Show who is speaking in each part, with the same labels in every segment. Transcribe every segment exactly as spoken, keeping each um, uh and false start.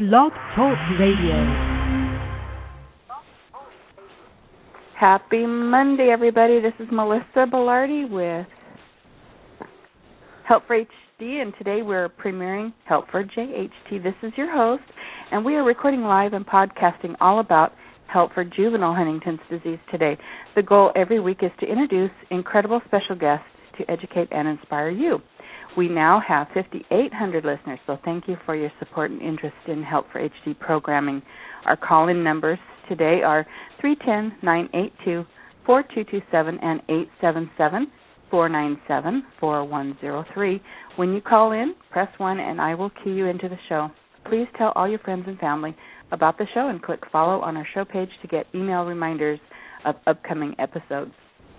Speaker 1: Blog Talk Radio.
Speaker 2: Happy Monday, everybody. This is Melissa Bellardi with Help for H D, and today we're premiering Help for J H T. This is your host, and we are recording live and podcasting all about Help for Juvenile Huntington's disease today. The goal every week is to introduce incredible special guests to educate and inspire you. We now have fifty-eight hundred listeners, so thank you for your support and interest in Help for H D programming. Our call-in numbers today are three one zero, nine eight two, four two two seven and eight seven seven, four nine seven, four one zero three. When you call in, press one and I will key you into the show. Please tell all your friends and family about the show and click follow on our show page to get email reminders of upcoming episodes.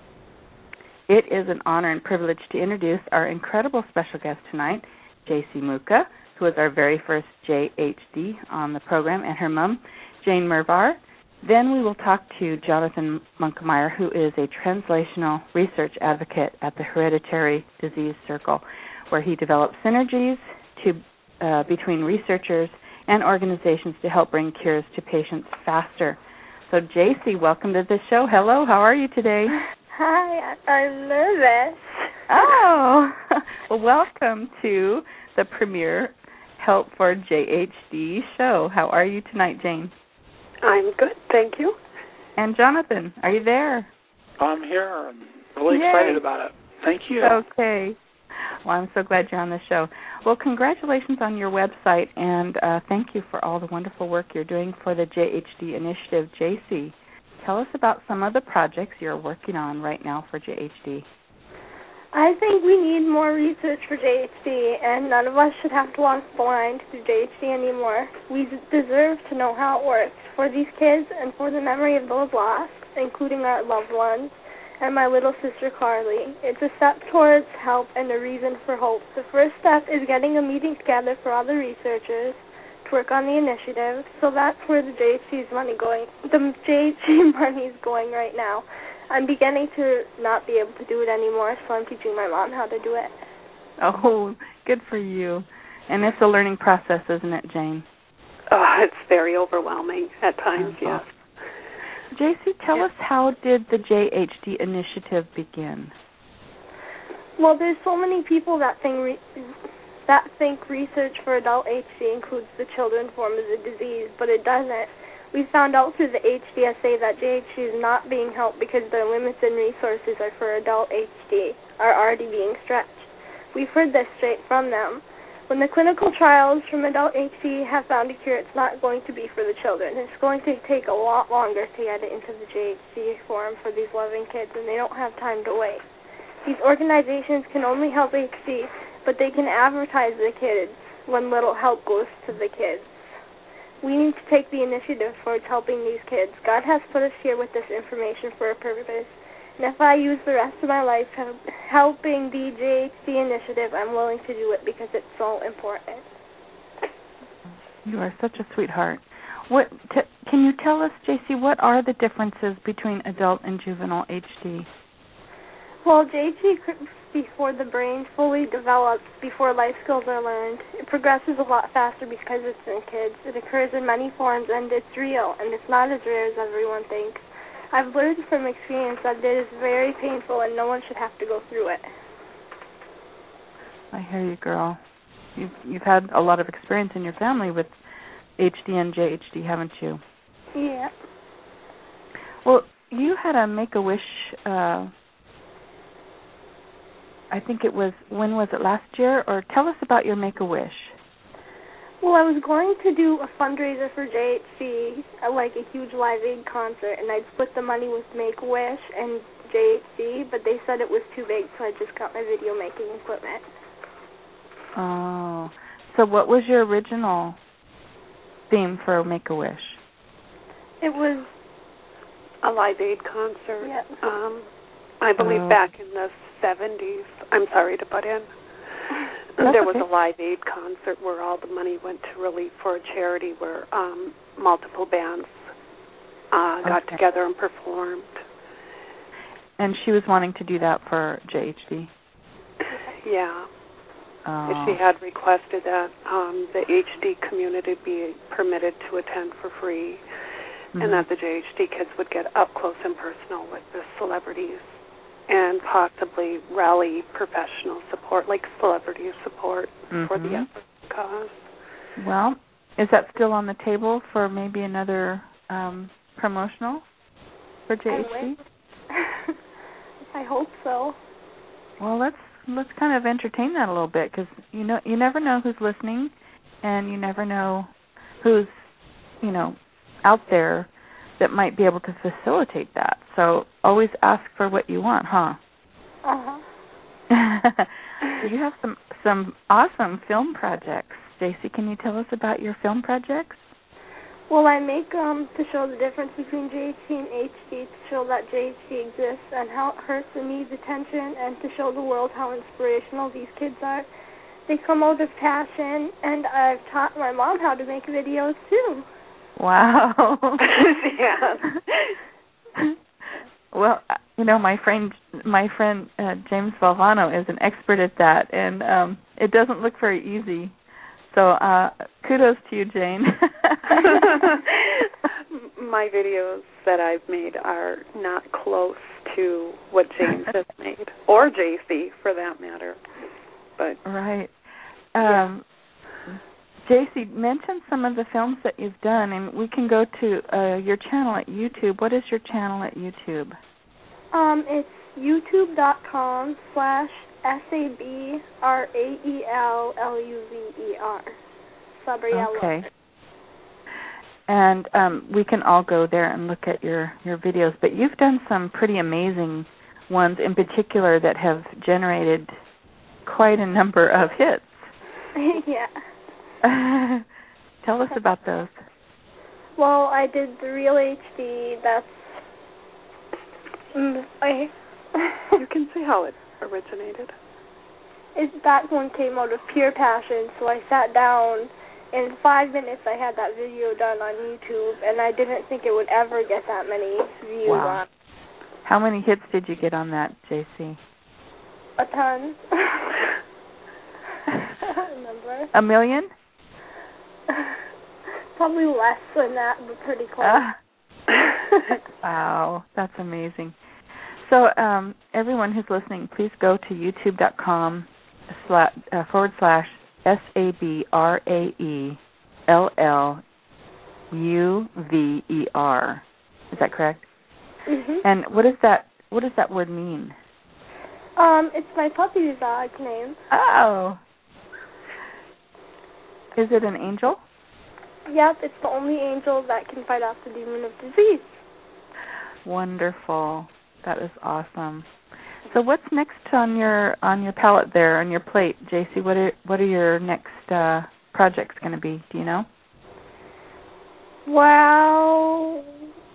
Speaker 2: It is an honor and privilege to introduce our incredible special guest tonight, J C Muka, who is our very first J H D on the program, and her mom, Jane Mervar. Then we will talk to Jonathan Monkmeyer, who is a translational research advocate at the Hereditary Disease Circle, where he develops synergies to, uh, between researchers and organizations to help bring cures to patients faster. So, J C, welcome to the show. Hello, how are you today?
Speaker 3: Hi, I'm nervous.
Speaker 2: Oh, well, welcome to the premiere Help for J H D show. How are you tonight, Jane?
Speaker 4: I'm good, thank you.
Speaker 2: And Jonathan, are you there?
Speaker 5: I'm here. I'm really
Speaker 2: Yay.
Speaker 5: excited about it. Thank you.
Speaker 2: Okay. Well, I'm so glad you're on the show. Well, congratulations on your website, and uh, thank you for all the wonderful work you're doing for the J H D initiative. J C, tell us about some of the projects you're working on right now for J H D.
Speaker 3: I think we need more research for J H D, and none of us should have to walk blind through J H D anymore. We deserve to know how it works for these kids and for the memory of those lost, including our loved ones, and my little sister Carly. It's a step towards help and a reason for hope. The first step is getting a meeting together for all the researchers to work on the initiative, so that's where the J H D's money going. The J H D money is going right now. I'm beginning to not be able to do it anymore, so I'm teaching my mom how to do it.
Speaker 2: Oh, good for you. And it's a learning process, isn't it, Jane?
Speaker 4: Oh, it's very overwhelming at times,
Speaker 2: uh-huh.
Speaker 4: yes.
Speaker 2: J C, tell
Speaker 4: yeah.
Speaker 2: us, how did the J H D initiative begin?
Speaker 3: Well, there's so many people that think, re- that think research for adult H D includes the children form of the disease, but it doesn't. We found out through the H D S A that J H D is not being helped because their limits and resources are for adult H D are already being stretched. We've heard this straight from them. When the clinical trials from adult H D have found a cure, it's not going to be for the children. It's going to take a lot longer to get it into the J H D form for these loving kids, and they don't have time to wait. These organizations can only help H D, but they can advertise the kids when little help goes to the kids. We need to take the initiative towards helping these kids. God has put us here with this information for a purpose. And if I use the rest of my life helping the J H D initiative, I'm willing to do it because it's so important.
Speaker 2: You are such a sweetheart. What t- can you tell us, J C, what are the differences between adult and juvenile H D?
Speaker 3: Well, J H D, before the brain fully develops, before life skills are learned, it progresses a lot faster because it's in kids. It occurs in many forms, and it's real, and it's not as rare as everyone thinks. I've learned from experience that it is very painful, and no one should have to go through it.
Speaker 2: I hear you, girl. You've, you've had a lot of experience in your family with H D and J H D, haven't you?
Speaker 3: Yeah.
Speaker 2: Well, you had a Make-A-Wish, uh, I think it was, when was it, last year? Or tell us about your Make-A-Wish.
Speaker 3: Well, I was going to do a fundraiser for J H D, like a huge Live Aid concert, and I'd split the money with Make-A-Wish and J H D, but they said it was too big, so I just got my video making equipment.
Speaker 2: Oh. So what was your original theme for Make-A-Wish?
Speaker 3: It was
Speaker 4: a Live Aid concert.
Speaker 3: Yeah.
Speaker 4: Um, I believe
Speaker 2: oh.
Speaker 4: back in the seventies. I'm sorry to butt in.
Speaker 2: That's
Speaker 4: there was
Speaker 2: okay.
Speaker 4: a Live Aid concert where all the money went to Relief for a charity where um, multiple bands uh, got
Speaker 2: okay.
Speaker 4: together and performed.
Speaker 2: And she was wanting to do that for J H D?
Speaker 4: Yeah.
Speaker 2: Oh.
Speaker 4: She had requested that um, the H D community be permitted to attend for free, mm-hmm. and that the J H D kids would get up close and personal with the celebrities and possibly rally professional support, like celebrity support, mm-hmm. for the effort cause.
Speaker 2: Well, is that still on the table for maybe another um, promotional for J H D?
Speaker 3: I, I hope so.
Speaker 2: Well, let's let's kind of entertain that a little bit, because you know you never know who's listening, and you never know who's you know out there that might be able to facilitate that. So always ask for what you want, huh?
Speaker 3: Uh
Speaker 2: huh. You have some some awesome film projects. J C, can you tell us about your film projects?
Speaker 3: Well, I make um to show the difference between J H D and H D, to show that J H D exists and how it hurts and needs attention, and to show the world how inspirational these kids are. They come out of passion, and I've taught my mom how to make videos too.
Speaker 2: Wow.
Speaker 3: Yeah.
Speaker 2: Well, you know, my friend, my friend uh, James Valvano is an expert at that, and um, it doesn't look very easy. So uh, kudos to you, Jane.
Speaker 4: My videos that I've made are not close to what James has made, or J C for that matter. But
Speaker 2: right.
Speaker 4: Um,
Speaker 2: yeah. J C, mention some of the films that you've done, and we can go to uh, your channel at YouTube. What is your channel at YouTube?
Speaker 3: Um, it's youtube.com slash S-A-B-R-A-E-L-L-U-V-E-R. Sabriella.
Speaker 2: Okay. And um, we can all go there and look at your, your videos. But you've done some pretty amazing ones in particular that have generated quite a number of hits.
Speaker 3: Yeah.
Speaker 2: Tell us about those.
Speaker 3: Well, I did the Real H D. That's... Mm, I...
Speaker 4: You can see how it originated.
Speaker 3: It, that one came out of pure passion, so I sat down. In five minutes, I had that video done on YouTube, and I didn't think it would ever get that many views
Speaker 2: wow.
Speaker 3: on.
Speaker 2: How many hits did you get on that, J C?
Speaker 3: A ton. I don't remember.
Speaker 2: A million?
Speaker 3: Probably less than that, but pretty close.
Speaker 2: Uh, wow, that's amazing. So um, everyone who's listening, please go to youtube.com slash, uh, forward slash S-A-B-R-A-E-L-L-U-V-E-R. Is that correct?
Speaker 3: Mm-hmm.
Speaker 2: And what does that what does that word mean?
Speaker 3: Um, it's my puppy's dog name.
Speaker 2: Oh. Is it an angel?
Speaker 3: Yep, it's the only angel that can fight off the demon of disease.
Speaker 2: Wonderful. That is awesome. So what's next on your on your palette there, on your plate, J C? What are what are your next uh, projects going to be? Do you know?
Speaker 3: Well,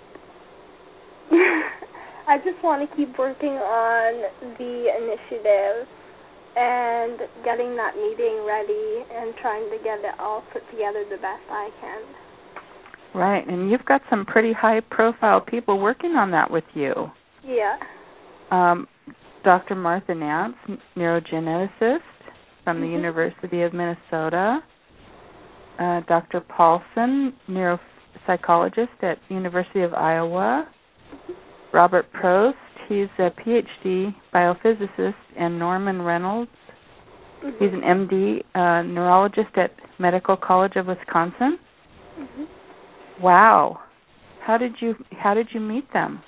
Speaker 3: I just want to keep working on the initiative and getting that meeting ready and trying to get it all put together the best I can.
Speaker 2: Right, and you've got some pretty high-profile people working on that with you.
Speaker 3: Yeah.
Speaker 2: Um, Doctor Martha Nance, neurogeneticist from the
Speaker 3: mm-hmm.
Speaker 2: University of Minnesota. Uh, Doctor Paulson, neuropsychologist at University of Iowa. Mm-hmm. Robert Prost, he's a P H D biophysicist, and Norman Reynolds, mm-hmm. he's an M D uh, neurologist at Medical College of Wisconsin.
Speaker 3: Mm-hmm.
Speaker 2: Wow, how did you how did you meet them?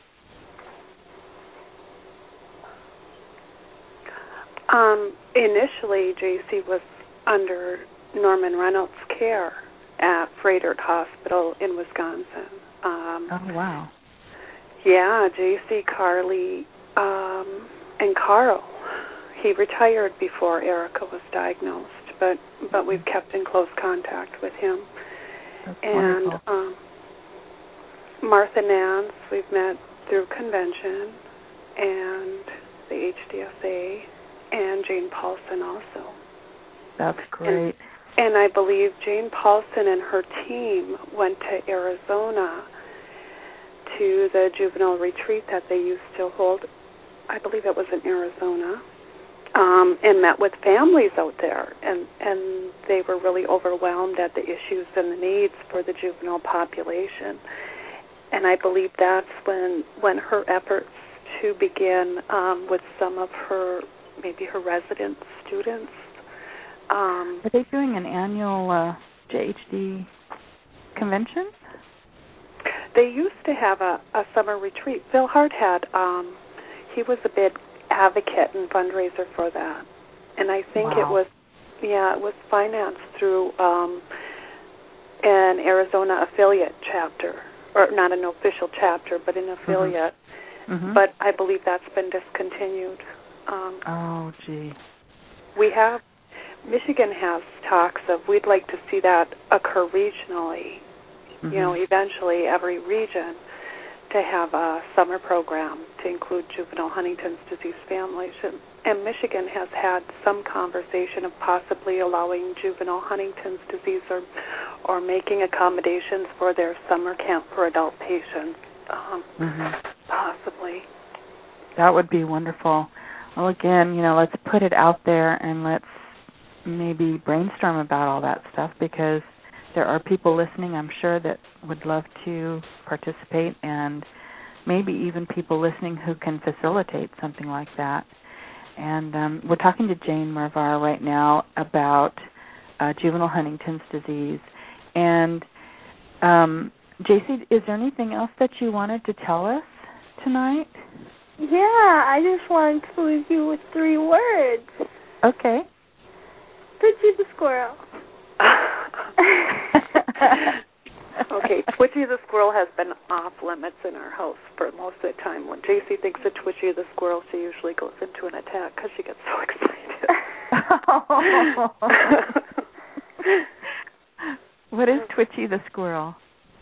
Speaker 4: Um, initially, J C was under Norman Reynolds' care at Froedtert Hospital in Wisconsin. Um,
Speaker 2: oh wow.
Speaker 4: Yeah, J C, Carly, um, and Carl. He retired before Erica was diagnosed, but but we've kept in close contact with him.
Speaker 2: That's
Speaker 4: and
Speaker 2: wonderful.
Speaker 4: um, Martha Nance, we've met through convention, and the H D S A, and Jane Paulson also.
Speaker 2: That's great.
Speaker 4: And, and I believe Jane Paulson and her team went to Arizona to the juvenile retreat that they used to hold. I believe it was in Arizona, um, and met with families out there, and, and they were really overwhelmed at the issues and the needs for the juvenile population. And I believe that's when when her efforts to begin um, with some of her, maybe her resident students. Um,
Speaker 2: Are they doing an annual uh, J H D convention?
Speaker 4: They used to have a, a summer retreat. Phil Hart had, um, he was a big advocate and fundraiser for that. And I think
Speaker 2: wow.
Speaker 4: it was, yeah, it was financed through um, an Arizona affiliate chapter, or not an official chapter, but an affiliate.
Speaker 2: Mm-hmm.
Speaker 4: But I believe that's been discontinued. Um,
Speaker 2: oh, gee.
Speaker 4: We have, Michigan has talks of we'd like to see that occur regionally. Mm-hmm. You know, eventually every region to have a summer program to include juvenile Huntington's disease families. And, and Michigan has had some conversation of possibly allowing juvenile Huntington's disease or, or making accommodations for their summer camp for adult patients, um, mm-hmm. possibly.
Speaker 2: That would be wonderful. Well, again, you know, let's put it out there and let's maybe brainstorm about all that stuff, because there are people listening, I'm sure, that would love to participate, and maybe even people listening who can facilitate something like that. And um, we're talking to Jane Marvar right now about uh, juvenile Huntington's disease. And um, J C, is there anything else that you wanted to tell us tonight?
Speaker 3: Yeah, I just wanted to leave you with three words.
Speaker 2: Okay.
Speaker 3: Twitchy the squirrel.
Speaker 4: Okay, Twitchy the squirrel has been off limits in our house for most of the time. When J C thinks of Twitchy the squirrel, she usually goes into an attack because she gets so excited.
Speaker 2: What is Twitchy the squirrel?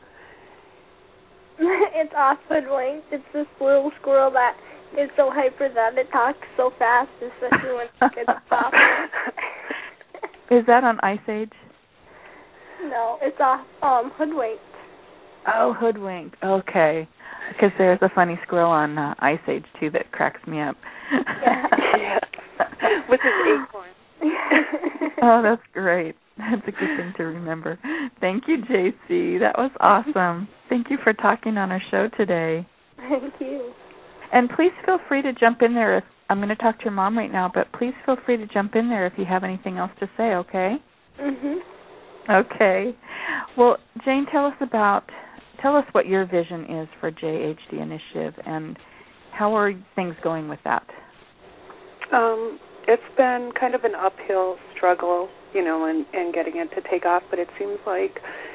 Speaker 3: It's off hoodwinked. It's this little squirrel that is so hyper that it talks so fast, especially when it gets off.
Speaker 2: Is that on Ice Age?
Speaker 3: No, it's off um, hoodwinked.
Speaker 2: Oh, hoodwinked. Okay. Because there's a funny squirrel on uh, Ice Age, too, that cracks me up.
Speaker 3: Yeah.
Speaker 4: Yeah. With his acorn.
Speaker 2: Oh, that's great. That's a good thing to remember. Thank you, J C. That was awesome. Thank you for talking on our show today.
Speaker 3: Thank you.
Speaker 2: And please feel free to jump in there. If I'm going to talk to your mom right now, but please feel free to jump in there if you have anything else to say, okay?
Speaker 3: Mhm.
Speaker 2: Okay. Well, Jane, tell us about, tell us what your vision is for J H D Initiative, and how are things going with that?
Speaker 4: Um, it's been kind of an uphill struggle, you know, and, and getting it to take off, but it seems like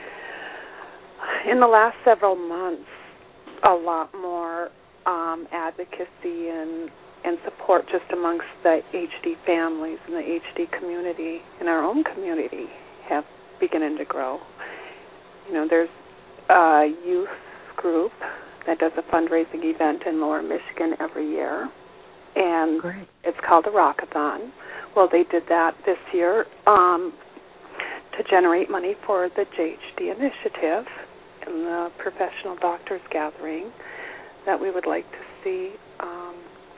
Speaker 4: in the last several months, a lot more um, advocacy and, and support just amongst the H D families and the H D community, in our own community, have beginning to grow. You know, there's a youth group that does a fundraising event in Lower Michigan every year, and
Speaker 2: Great.
Speaker 4: It's called the Rockathon. Well, they did that this year um, to generate money for the J H D Initiative and the professional doctors gathering that we would like to see. Um,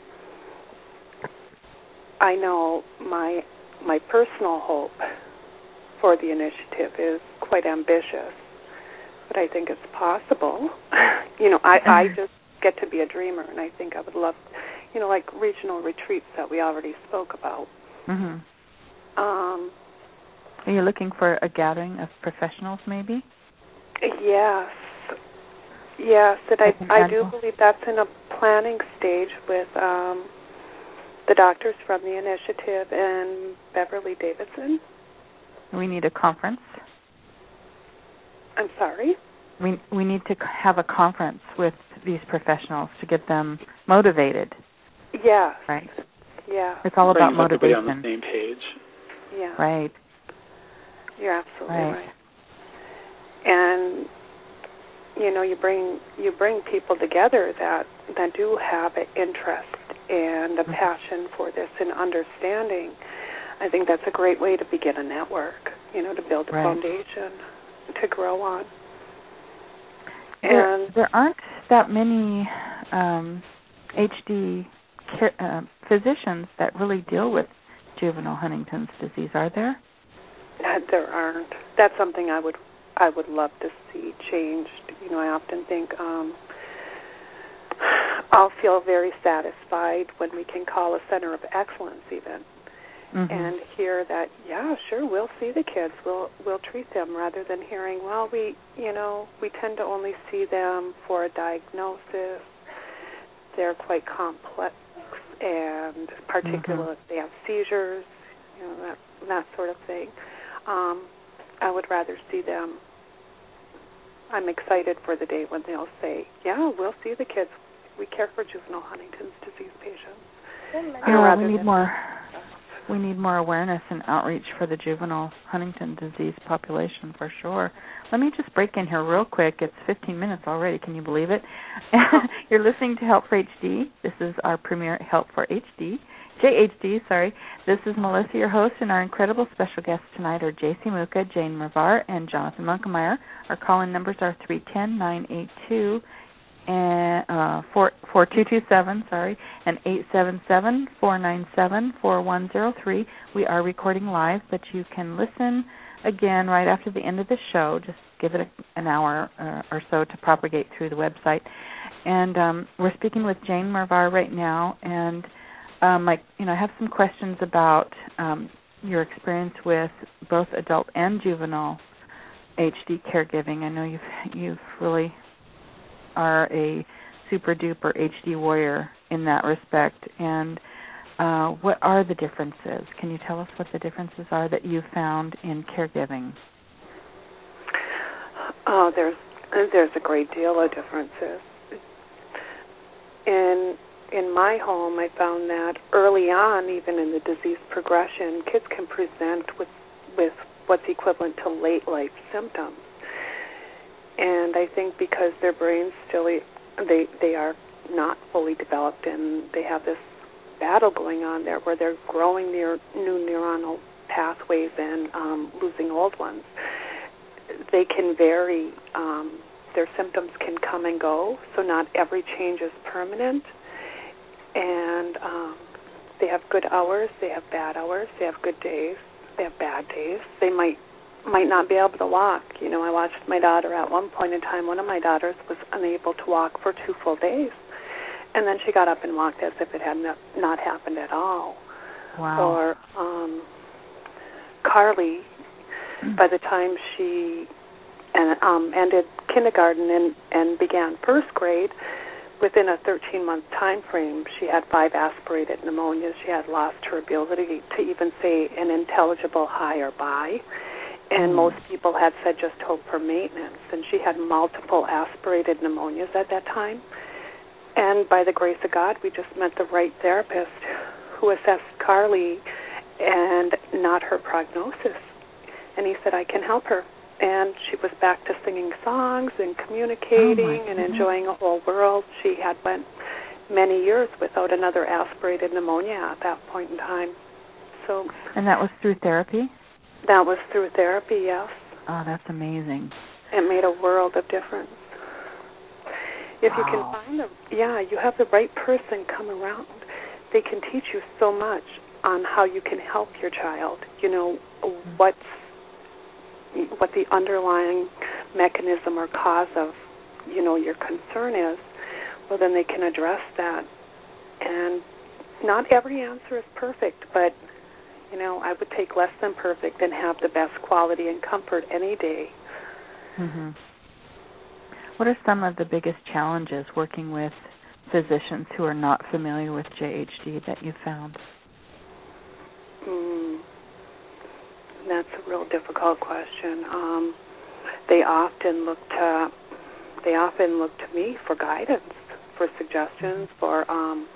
Speaker 4: I know my my personal hope for the initiative is quite ambitious, but I think it's possible. You know, I, I just get to be a dreamer, and I think I would love, you know, like regional retreats that we already spoke about.
Speaker 2: Mm-hmm.
Speaker 4: Um,
Speaker 2: Are you looking for a gathering of professionals, maybe?
Speaker 4: Yes. Yes, and I, I do believe that's in a planning stage with um, the doctors from the initiative and Beverly Davidson.
Speaker 2: We need a conference.
Speaker 4: I'm sorry?
Speaker 2: We we need to have a conference with these professionals to get them motivated.
Speaker 4: Yes.
Speaker 2: Right.
Speaker 4: Yeah.
Speaker 2: It's all about motivation.
Speaker 5: Everybody on the same page.
Speaker 4: Yeah.
Speaker 2: Right.
Speaker 4: You're absolutely
Speaker 2: right.
Speaker 4: right. And you know, you bring you bring people together that that do have an interest and a mm-hmm. passion for this and understanding. I think that's a great way to begin a network, you know, to build a
Speaker 2: right.
Speaker 4: foundation to grow on.
Speaker 2: There,
Speaker 4: and
Speaker 2: there aren't that many um, H D care, uh, physicians that really deal with juvenile Huntington's disease, are there?
Speaker 4: There aren't. That's something I would I would love to see changed. You know, I often think um, I'll feel very satisfied when we can call a center of excellence even. Mm-hmm. And hear that, yeah, sure, we'll see the kids, we'll we'll treat them, rather than hearing, well, we, you know, we tend to only see them for a diagnosis. They're quite complex, and particularly mm-hmm. if they have seizures, you know, that that sort of thing. Um, I would rather see them. I'm excited for the day when they'll say, yeah, we'll see the kids. We care for juvenile Huntington's disease patients.
Speaker 2: Yeah, we need more. We need more awareness and outreach for the juvenile Huntington disease population for sure. Let me just break in here real quick. It's fifteen minutes already. Can you believe it? You're listening to Help for H D. This is our premier Help for H D. J H D, sorry. This is Melissa, your host, and our incredible special guests tonight are J C Muka, Jane Mervar, and Jonathan Munkemeyer. Our call-in numbers are three one zero, nine eight two, and uh, four two two seven, sorry, and eight seven seven, four nine seven, four one zero three. We are recording live, but you can listen again right after the end of the show. Just give it a, an hour uh, or so to propagate through the website. And um, we're speaking with Jane Mervar right now, and um, I, you know, I have some questions about um, your experience with both adult and juvenile H D caregiving. I know you've you've really are a super duper H D warrior in that respect. And uh, what are the differences? Can you tell us what the differences are that you found in caregiving?
Speaker 4: Oh, there's there's a great deal of differences. In in my home, I found that early on, even in the disease progression, kids can present with with what's equivalent to late life symptoms. And I think because their brains still, they they are not fully developed, and they have this battle going on there where they're growing their new neuronal pathways and um, losing old ones. They can vary. Um, their symptoms can come and go, so not every change is permanent. And um, they have good hours, they have bad hours, they have good days, they have bad days. They might might not be able to walk. You know, I watched my daughter at one point in time. One of my daughters was unable to walk for two full days. And then she got up and walked as if it had not, not happened at all.
Speaker 2: Wow.
Speaker 4: Or um, Carly, mm-hmm. by the time she and, um, ended kindergarten and, and began first grade, within a thirteen-month time frame, she had five aspirated pneumonias. She had lost her ability to even say an intelligible hi or bye. And mm. most people had said just hope for maintenance. And she had multiple aspirated pneumonias at that time. And by the grace of God, we just met the right therapist who assessed Carly and not her prognosis. And he said, I can help her. And she was back to singing songs and communicating
Speaker 2: oh
Speaker 4: and enjoying a whole world. She had went many years without another aspirated pneumonia at that point in time. So,
Speaker 2: and that was through therapy?
Speaker 4: That was through therapy, yes.
Speaker 2: Oh, that's amazing.
Speaker 4: It made a world of difference. If
Speaker 2: wow.
Speaker 4: you can find them, yeah, you have the right person come around. They can teach you so much on how you can help your child. You know, what's what the underlying mechanism or cause of, you know, your concern is. Well, then they can address that. And not every answer is perfect, but you know, I would take less than perfect and have the best quality and comfort any day.
Speaker 2: Mm-hmm. What are some of the biggest challenges working with physicians who are not familiar with J H D that you found?
Speaker 4: Mm, that's a real difficult question. Um, they often look to they often look to me for guidance, for suggestions, for um,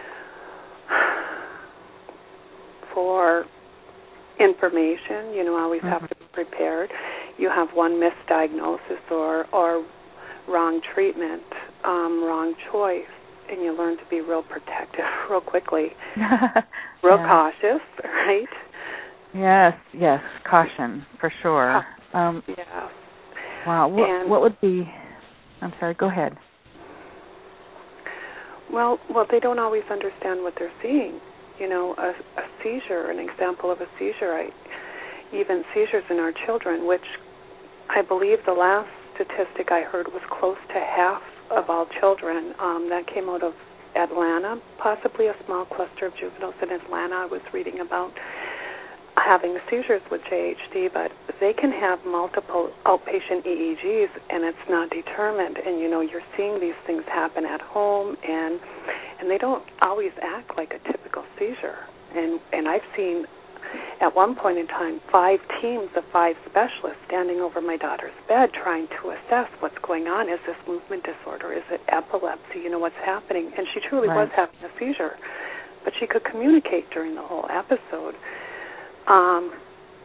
Speaker 4: for information. You know, always mm-hmm. have to be prepared. You have one misdiagnosis or, or wrong treatment, um, wrong choice, and you learn to be real protective real quickly. real yeah. cautious, right?
Speaker 2: Yes, yes, caution, for sure. Um,
Speaker 4: yeah.
Speaker 2: Wow, what, what would be... I'm sorry, go ahead.
Speaker 4: Well, well, they don't always understand what they're seeing. You know, a, a seizure, an example of a seizure, I, even seizures in our children, which I believe the last statistic I heard was close to half of all children. Um, that came out of Atlanta, possibly a small cluster of juveniles in Atlanta I was reading about having seizures with J H D, but they can have multiple outpatient E E Gs and it's not determined. And, you know, you're seeing these things happen at home, and and they don't always act like a typical seizure. And, and I've seen at one point in time five teams of five specialists standing over my daughter's bed trying to assess what's going on. Is this movement disorder? Is it epilepsy? You know, what's happening? And she truly
Speaker 2: right.
Speaker 4: was having a seizure, but she could communicate during the whole episode. Um,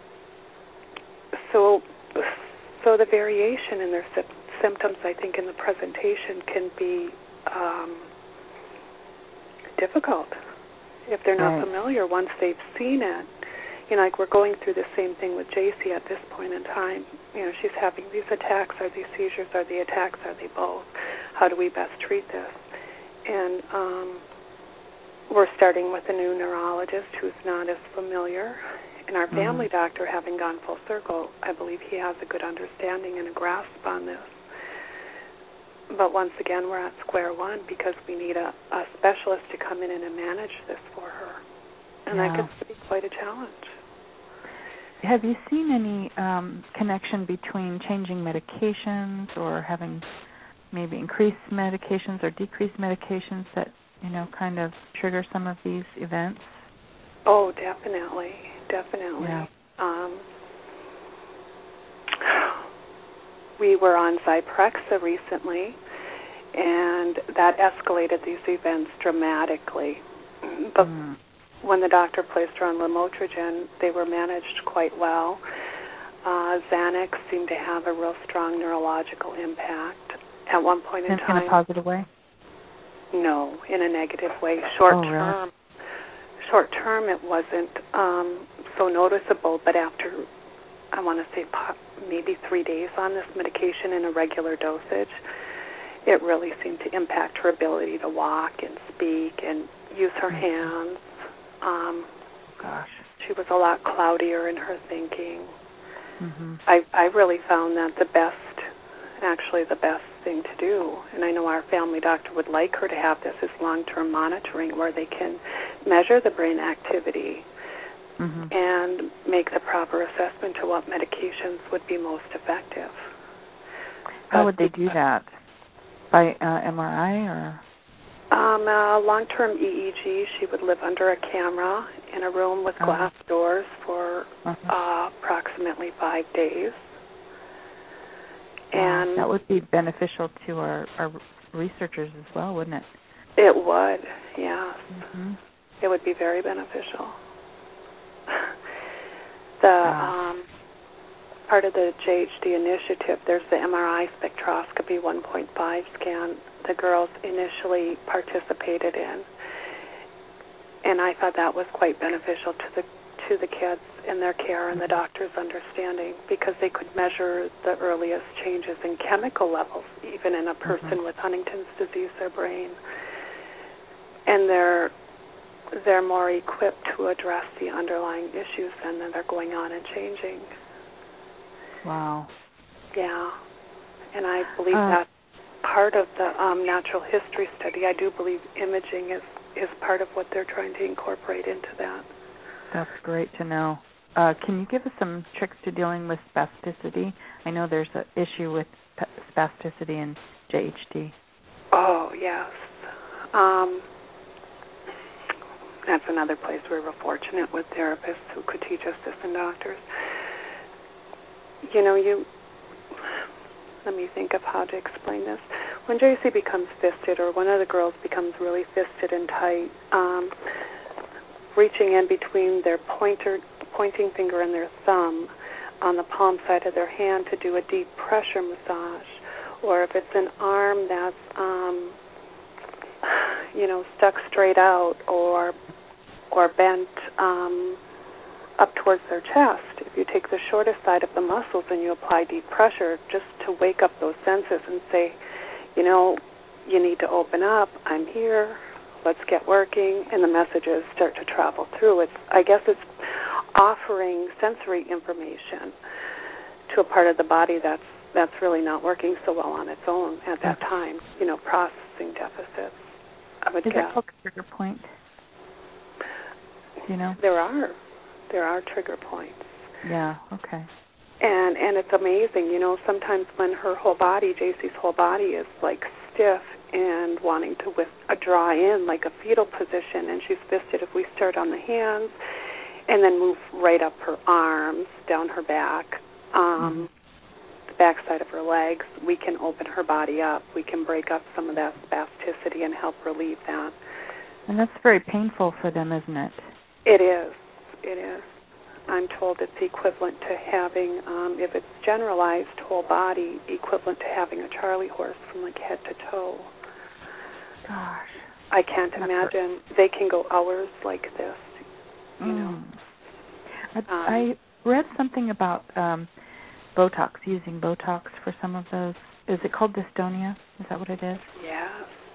Speaker 4: so, so the variation in their sy- symptoms, I think, in the presentation can be um, difficult if they're not
Speaker 2: right.
Speaker 4: familiar once they've seen it. You know, like we're going through the same thing with J C at this point in time. You know, she's having these attacks. Are these seizures? Are they attacks? Are they both? How do we best treat this? And um, we're starting with a new neurologist who's not as familiar. And our family mm-hmm. doctor, having gone full circle, I believe he has a good understanding and a grasp on this. But once again, we're at square one because we need a, a specialist to come in and manage this for her. And
Speaker 2: yeah.
Speaker 4: that gets to be quite a challenge.
Speaker 2: Have you seen any um, connection between changing medications or having maybe increased medications or decreased medications that, you know, kind of trigger some of these events?
Speaker 4: Oh, definitely, definitely.
Speaker 2: Yeah.
Speaker 4: Um, we were on Zyprexa recently, and that escalated these events dramatically. But mm. when the doctor placed her on lamotrigine, they were managed quite well. Uh, Xanax seemed to have a real strong neurological impact at one point in, in time.
Speaker 2: In a positive way?
Speaker 4: No, in a negative way. Short
Speaker 2: oh,
Speaker 4: term.
Speaker 2: Really?
Speaker 4: Short term, it wasn't um, so noticeable, but after, I want to say maybe three days on this medication in a regular dosage, it really seemed to impact her ability to walk and speak and use her mm-hmm. hands. Um,
Speaker 2: Gosh.
Speaker 4: She was a lot cloudier in her thinking.
Speaker 2: Mm-hmm.
Speaker 4: I, I really found that the best, actually the best thing to do, and I know our family doctor would like her to have this, is long-term monitoring where they can measure the brain activity mm-hmm. and make the proper assessment to what medications would be most effective.
Speaker 2: How but, would they do that? By uh, M R I or?
Speaker 4: Um, uh, long-term E E G, she would live under a camera in a room with glass uh-huh. doors for uh-huh. uh, approximately five days.
Speaker 2: Wow,
Speaker 4: And
Speaker 2: that would be beneficial to our, our researchers as well, wouldn't it?
Speaker 4: It would, yeah.
Speaker 2: Mm-hmm.
Speaker 4: It would be very beneficial. the wow. um, part of the J H D initiative, there's the M R I spectroscopy one point five scan the girls initially participated in. And I thought that was quite beneficial to the to the kids in their care and the doctor's understanding, because they could measure the earliest changes in chemical levels, even in a person mm-hmm. with Huntington's disease, their brain. And they're they're more equipped to address the underlying issues then that are going on and changing.
Speaker 2: Wow.
Speaker 4: Yeah. And I believe
Speaker 2: uh,
Speaker 4: that's part of the um, natural history study. I do believe imaging is, is part of what they're trying to incorporate into that.
Speaker 2: That's great to know. Uh, can you give us some tricks to dealing with spasticity? I know there's an issue with spasticity in J H D.
Speaker 4: Oh, yes. Um, that's another place where we're fortunate with therapists who could teach us this and doctors. You know, you... Let me think of how to explain this. When J C becomes fisted, or one of the girls becomes really fisted and tight, um, reaching in between their pointer, pointing finger and their thumb on the palm side of their hand to do a deep pressure massage, or if it's an arm that's, um, you know, stuck straight out or or bent um, up towards their chest, if you take the shortest side of the muscles and you apply deep pressure just to wake up those senses and say, you know, you need to open up. I'm here. Let's get working. And the messages start to travel through. It's, I guess it's offering sensory information to a part of the body that's that's really not working so well on its own at that time, you know, processing deficits, I would
Speaker 2: Is
Speaker 4: guess.
Speaker 2: it called trigger point? You know?
Speaker 4: There are. There are trigger points.
Speaker 2: Yeah, okay.
Speaker 4: And and it's amazing, you know, sometimes when her whole body, J C's whole body is like stiff and wanting to with, uh, draw in like a fetal position, and she's visited if we start on the hands and then move right up her arms, down her back, um, mm-hmm. the back side of her legs, we can open her body up. We can break up some of that spasticity and help relieve that.
Speaker 2: And that's very painful for them, isn't it?
Speaker 4: It is. It is. I'm told it's equivalent to having, um, if it's generalized whole body, equivalent to having a Charlie horse from like head to toe.
Speaker 2: Gosh.
Speaker 4: I can't that imagine. Hurts. They can go hours like this, you
Speaker 2: mm.
Speaker 4: know.
Speaker 2: I,
Speaker 4: um,
Speaker 2: I read something about um, Botox, using Botox for some of those. Is it called dystonia? Is that what it is?
Speaker 4: Yes.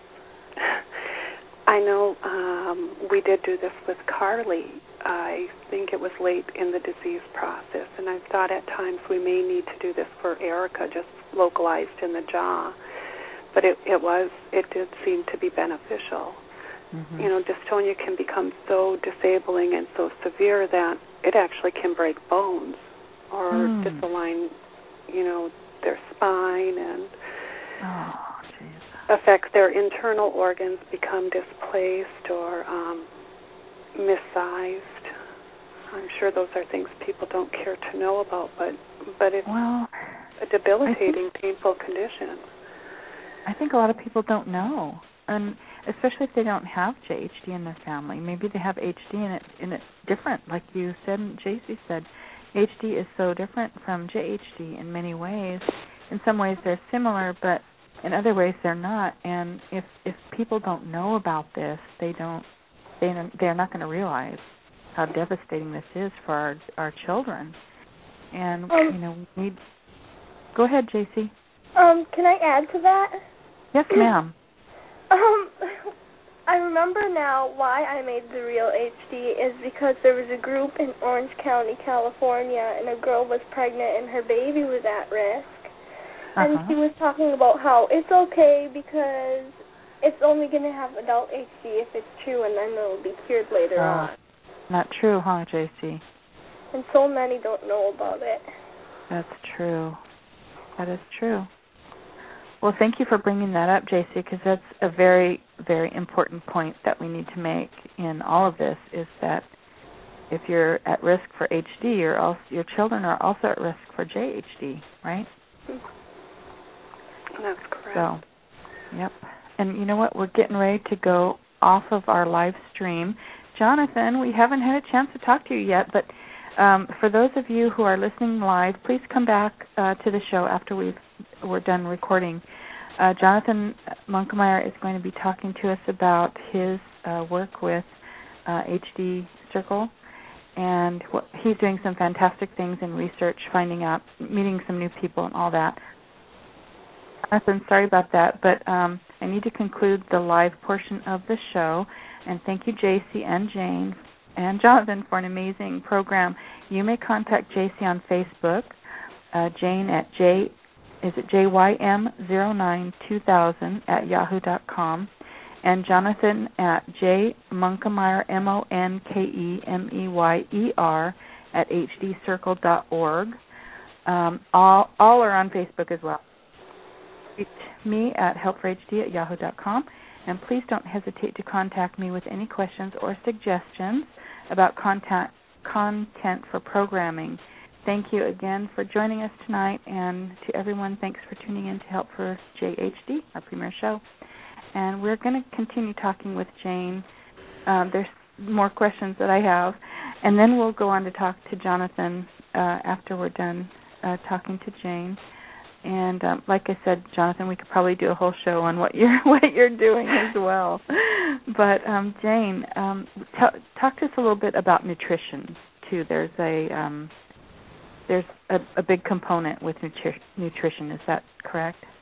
Speaker 4: I know um, we did do this with Carly. I think it was late in the disease process, and I thought at times we may need to do this for Erica, just localized in the jaw. But it, it was, it did seem to be beneficial. Mm-hmm. You know, dystonia can become so disabling and so severe that it actually can break bones or mm. disalign, you know, their spine and
Speaker 2: oh,
Speaker 4: affect their internal organs, become displaced or um, missized. I'm sure those are things people don't care to know about, but but it's
Speaker 2: well,
Speaker 4: a debilitating, think, painful condition.
Speaker 2: I think a lot of people don't know, and especially if they don't have J H D in their family. Maybe they have H D and, it, and it's different, like you said and J C said. H D is so different from J H D in many ways. In some ways they're similar, but in other ways they're not. And if if people don't know about this, they don't they they're not going to realize how devastating this is for our our children. And um, you know, we need. Go ahead, J C.
Speaker 3: Um, can I add to that?
Speaker 2: Yes, ma'am.
Speaker 3: Um, I remember now why I made the Real H D is because there was a group in Orange County, California, and a girl was pregnant and her baby was at risk.
Speaker 2: Uh-huh.
Speaker 3: And she was talking about how it's okay because it's only going to have adult H D if it's true, and then it'll be cured later
Speaker 2: uh,
Speaker 3: on.
Speaker 2: Not true, huh, J C?
Speaker 3: And so many don't know about it.
Speaker 2: That's true. That is true. Well, thank you for bringing that up, J C, because that's a very, very important point that we need to make in all of this, is that if you're at risk for H D, you're also, your children are also at risk for J H D, right?
Speaker 4: That's correct.
Speaker 2: So, yep. And you know what? We're getting ready to go off of our live stream. Jonathan, we haven't had a chance to talk to you yet, but um, for those of you who are listening live, please come back uh, to the show after we've, we're done recording. Uh, Jonathan Monkmeyer is going to be talking to us about his uh, work with uh, H D Circle, and what, he's doing some fantastic things in research, finding out, meeting some new people and all that. Jonathan, sorry about that, but um, I need to conclude the live portion of the show, and thank you, J C and Jane and Jonathan, for an amazing program. You may contact J C on Facebook, uh, Jane at J, is it J Y M zero nine two thousand at yahoo dot com, and Jonathan at J Monkemeyer, M O N K E M E Y E R, at H D circle dot org. Um, all, all are on Facebook as well. Reach me at help for H D at yahoo dot com, and please don't hesitate to contact me with any questions or suggestions about content, content for programming. Thank you again for joining us tonight, and to everyone, thanks for tuning in to Help for J H D, our premier show. And we're going to continue talking with Jane. Um, there's more questions that I have, and then we'll go on to talk to Jonathan uh, after we're done uh, talking to Jane. And um, like I said, Jonathan, we could probably do a whole show on what you're what you're doing as well. But um, Jane, um, t- talk to us a little bit about nutrition too. There's a um, there's a, a big component with nutri- nutrition. Is that correct?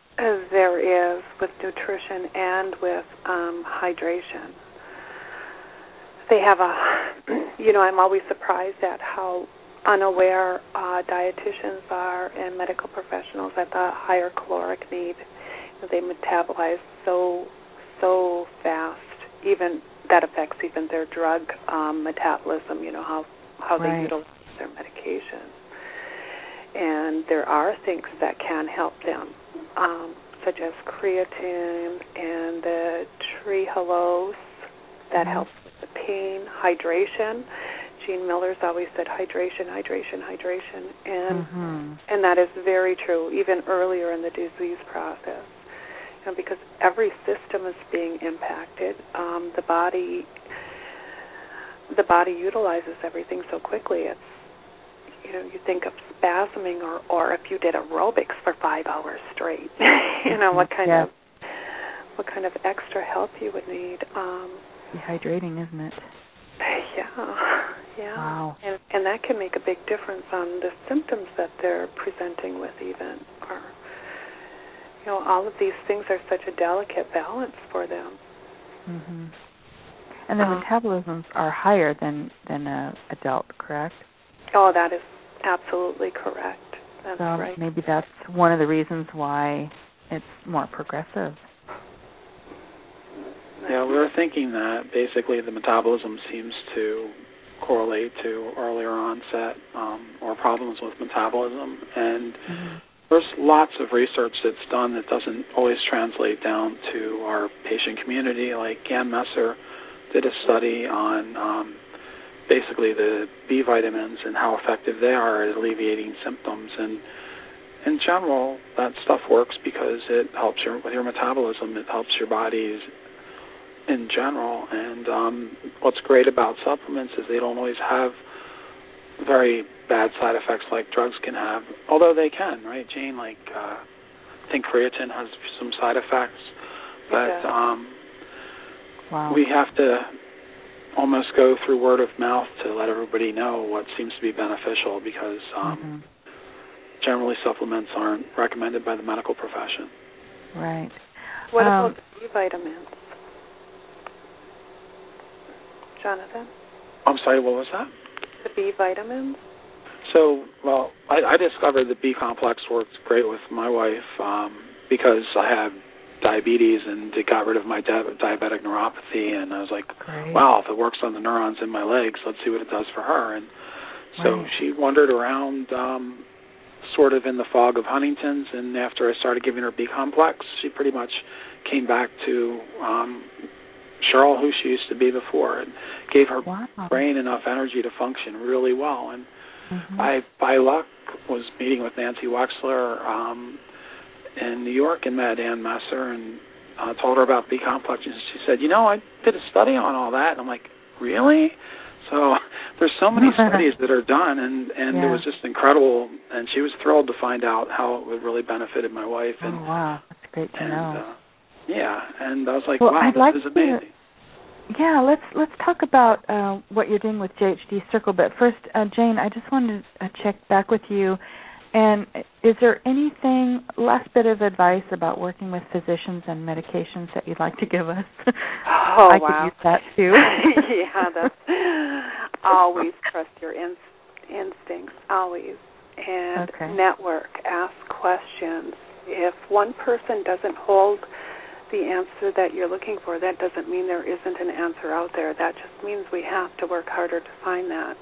Speaker 4: Uh, there is, with nutrition and with um, hydration. They have a, you know, I'm always surprised at how unaware uh, dietitians are and medical professionals at the higher caloric need. They metabolize so, so fast. Even that affects even their drug um, metabolism, you know, how, how
Speaker 2: right.
Speaker 4: they utilize their medication. And there are things that can help them, um, such as creatine and the trehalose that
Speaker 2: mm-hmm.
Speaker 4: helps with the pain, hydration. Jean Miller's always said hydration, hydration, hydration, and
Speaker 2: mm-hmm.
Speaker 4: and that is very true, even earlier in the disease process. You know, because every system is being impacted. Um, the body, the body utilizes everything so quickly. It's, you know, you think of spasming, or, or if you did aerobics for five hours straight, you know, what kind
Speaker 2: yeah.
Speaker 4: of what kind of extra help you would need. Um,
Speaker 2: Dehydrating, isn't it?
Speaker 4: Yeah, yeah.
Speaker 2: Wow.
Speaker 4: And, and that can make a big difference on the symptoms that they're presenting with, even. Or, you know, all of these things are such a delicate balance for them.
Speaker 2: Mm-hmm. And the um, metabolisms are higher than than an adult, correct?
Speaker 4: Oh, that is absolutely correct. That's
Speaker 2: so
Speaker 4: right.
Speaker 2: Maybe that's one of the reasons why it's more progressive.
Speaker 5: Yeah, we were thinking that basically the metabolism seems to correlate to earlier onset um, or problems with metabolism. And mm-hmm. there's lots of research that's done that doesn't always translate down to our patient community. Like Ann Messer did a study on um, basically the B vitamins and how effective they are at alleviating symptoms. And in general, that stuff works because it helps your, with your metabolism. It helps your body's in general, and um, what's great about supplements is they don't always have very bad side effects like drugs can have, although they can, right, Jane? Like, uh, I think creatine has some side effects, but um,
Speaker 2: wow.
Speaker 5: we have to almost go through word of mouth to let everybody know what seems to be beneficial, because um, mm-hmm. generally supplements aren't recommended by the medical profession.
Speaker 2: Right.
Speaker 4: What
Speaker 2: um,
Speaker 4: about the B vitamins? Jonathan?
Speaker 5: I'm sorry, what was that?
Speaker 4: The B vitamins?
Speaker 5: So, well, I, I discovered the B complex worked great with my wife um, because I had diabetes and it got rid of my di- diabetic neuropathy, and I was like,
Speaker 2: great.
Speaker 5: wow, if it works on the neurons in my legs, let's see what it does for her. And so
Speaker 2: right.
Speaker 5: she wandered around um, sort of in the fog of Huntington's, and after I started giving her B complex, she pretty much came back to um, Cheryl, who she used to be before, and gave her
Speaker 2: wow.
Speaker 5: brain enough energy to function really well. And
Speaker 2: mm-hmm.
Speaker 5: I, by luck, was meeting with Nancy Wexler um, in New York and met Ann Messer and uh, told her about B complex. And she said, you know, I did a study on all that. And I'm like, really? So there's so many studies that are done, and, and
Speaker 2: yeah.
Speaker 5: it was just incredible. And she was thrilled to find out how it really benefited my wife. And,
Speaker 2: oh, wow. That's great to
Speaker 5: and,
Speaker 2: know.
Speaker 5: Uh, Yeah, and I was like,
Speaker 2: well,
Speaker 5: wow,
Speaker 2: I'd
Speaker 5: this
Speaker 2: like
Speaker 5: is amazing.
Speaker 2: To, yeah, let's let's talk about uh, what you're doing with J H D Circle. But first, uh, Jane, I just wanted to uh, check back with you. And is there anything, last bit of advice about working with physicians and medications that you'd like to give us?
Speaker 4: Oh,
Speaker 2: I
Speaker 4: wow.
Speaker 2: could use that, too.
Speaker 4: yeah, that's always trust your in- instincts, always. And
Speaker 2: okay.
Speaker 4: network, ask questions. If one person doesn't hold the answer that you're looking for, that doesn't mean there isn't an answer out there. That just means we have to work harder to find that.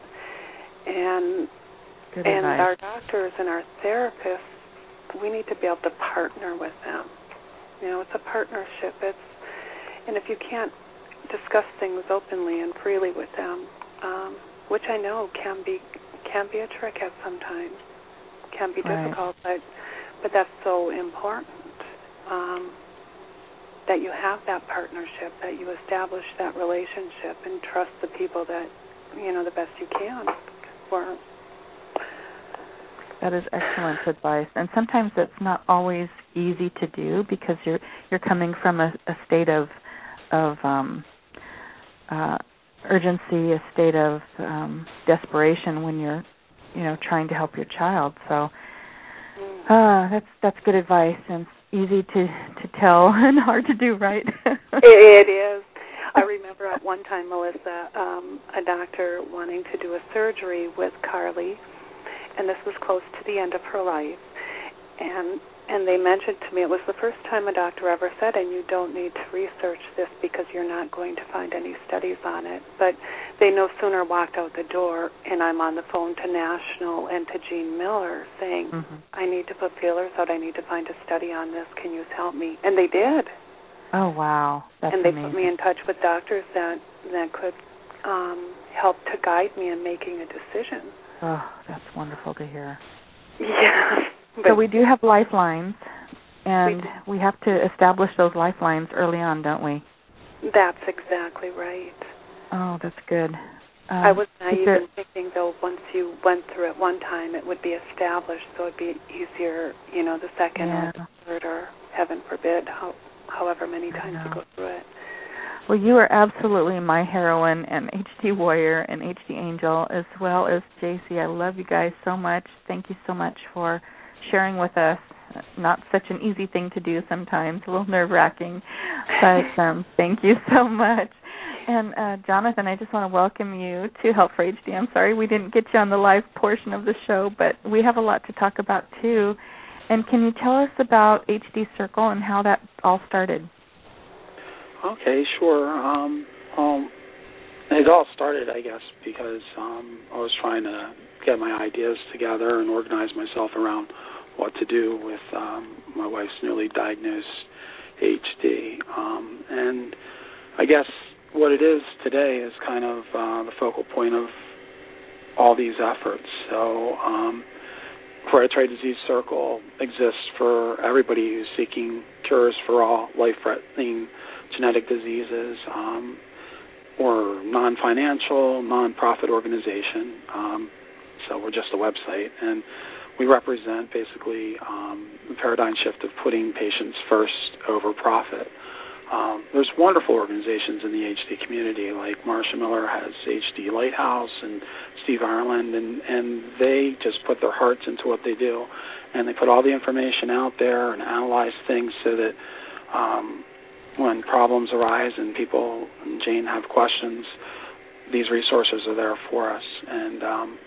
Speaker 4: And
Speaker 2: Good
Speaker 4: and
Speaker 2: advice.
Speaker 4: our doctors and our therapists, we need to be able to partner with them. You know, it's a partnership. It's and if you can't discuss things openly and freely with them, um, which I know can be can be a trick at sometimes, can be
Speaker 2: right.
Speaker 4: difficult, but but that's so important. Um, that you have that partnership, that you establish that relationship and trust the people that, you know, the best you can for.
Speaker 2: That is excellent advice. And sometimes it's not always easy to do because you're you're coming from a, a state of of um, uh, urgency, a state of um, desperation when you're, you know, trying to help your child. So uh, that's that's good advice. And easy to to tell and hard to do, right?
Speaker 4: it, it is. I remember at one time, Melissa, um, a doctor wanting to do a surgery with Carly, and this was close to the end of her life, and and they mentioned to me it was the first time a doctor ever said, and you don't need to research this because you're not going to find any studies on it. But they no sooner walked out the door, and I'm on the phone to National and to Gene Miller saying, mm-hmm. I need to put feelers out. I need to find a study on this. Can you help me? And they did.
Speaker 2: Oh, wow. That's
Speaker 4: and they
Speaker 2: amazing.
Speaker 4: put me in touch with doctors that, that could um, help to guide me in making a decision.
Speaker 2: Oh, that's wonderful to hear.
Speaker 4: Yeah.
Speaker 2: So we do have lifelines, and we, we have to establish those lifelines early on, don't we?
Speaker 4: That's exactly right.
Speaker 2: Oh, that's good. Um,
Speaker 4: I was naive
Speaker 2: there...
Speaker 4: in thinking, though, once you went through it one time, it would be established, so it would be easier, you know, the second yeah. or the third, or heaven forbid, how, however many times you go through it.
Speaker 2: Well, you are absolutely my heroine and H D warrior and H D angel, as well as J C. I love you guys so much. Thank you so much for sharing with us. Not such an easy thing to do sometimes, a little nerve-wracking, but um, thank you so much. And uh, Jonathan, I just want to welcome you to Help for H D. I'm sorry we didn't get you on the live portion of the show, but we have a lot to talk about too. And can you tell us about H D Circle and how that all started?
Speaker 5: Okay, sure. Um, um, it all started, I guess, because um, I was trying to get my ideas together and organize myself around what to do with um, my wife's newly diagnosed H D. Um, and I guess what it is today is kind of uh, the focal point of all these efforts. So um, Hereditary Disease Circle exists for everybody who's seeking cures for all life-threatening genetic diseases. Um, or non-financial, non-profit organization. Um, so we're just a website, and we represent basically um, the paradigm shift of putting patients first over profit. Um, there's wonderful organizations in the H D community, like Marsha Miller has H D Lighthouse and Steve Ireland, and, and they just put their hearts into what they do, and they put all the information out there and analyze things so that um, when problems arise and people and Jane have questions, these resources are there for us. And um,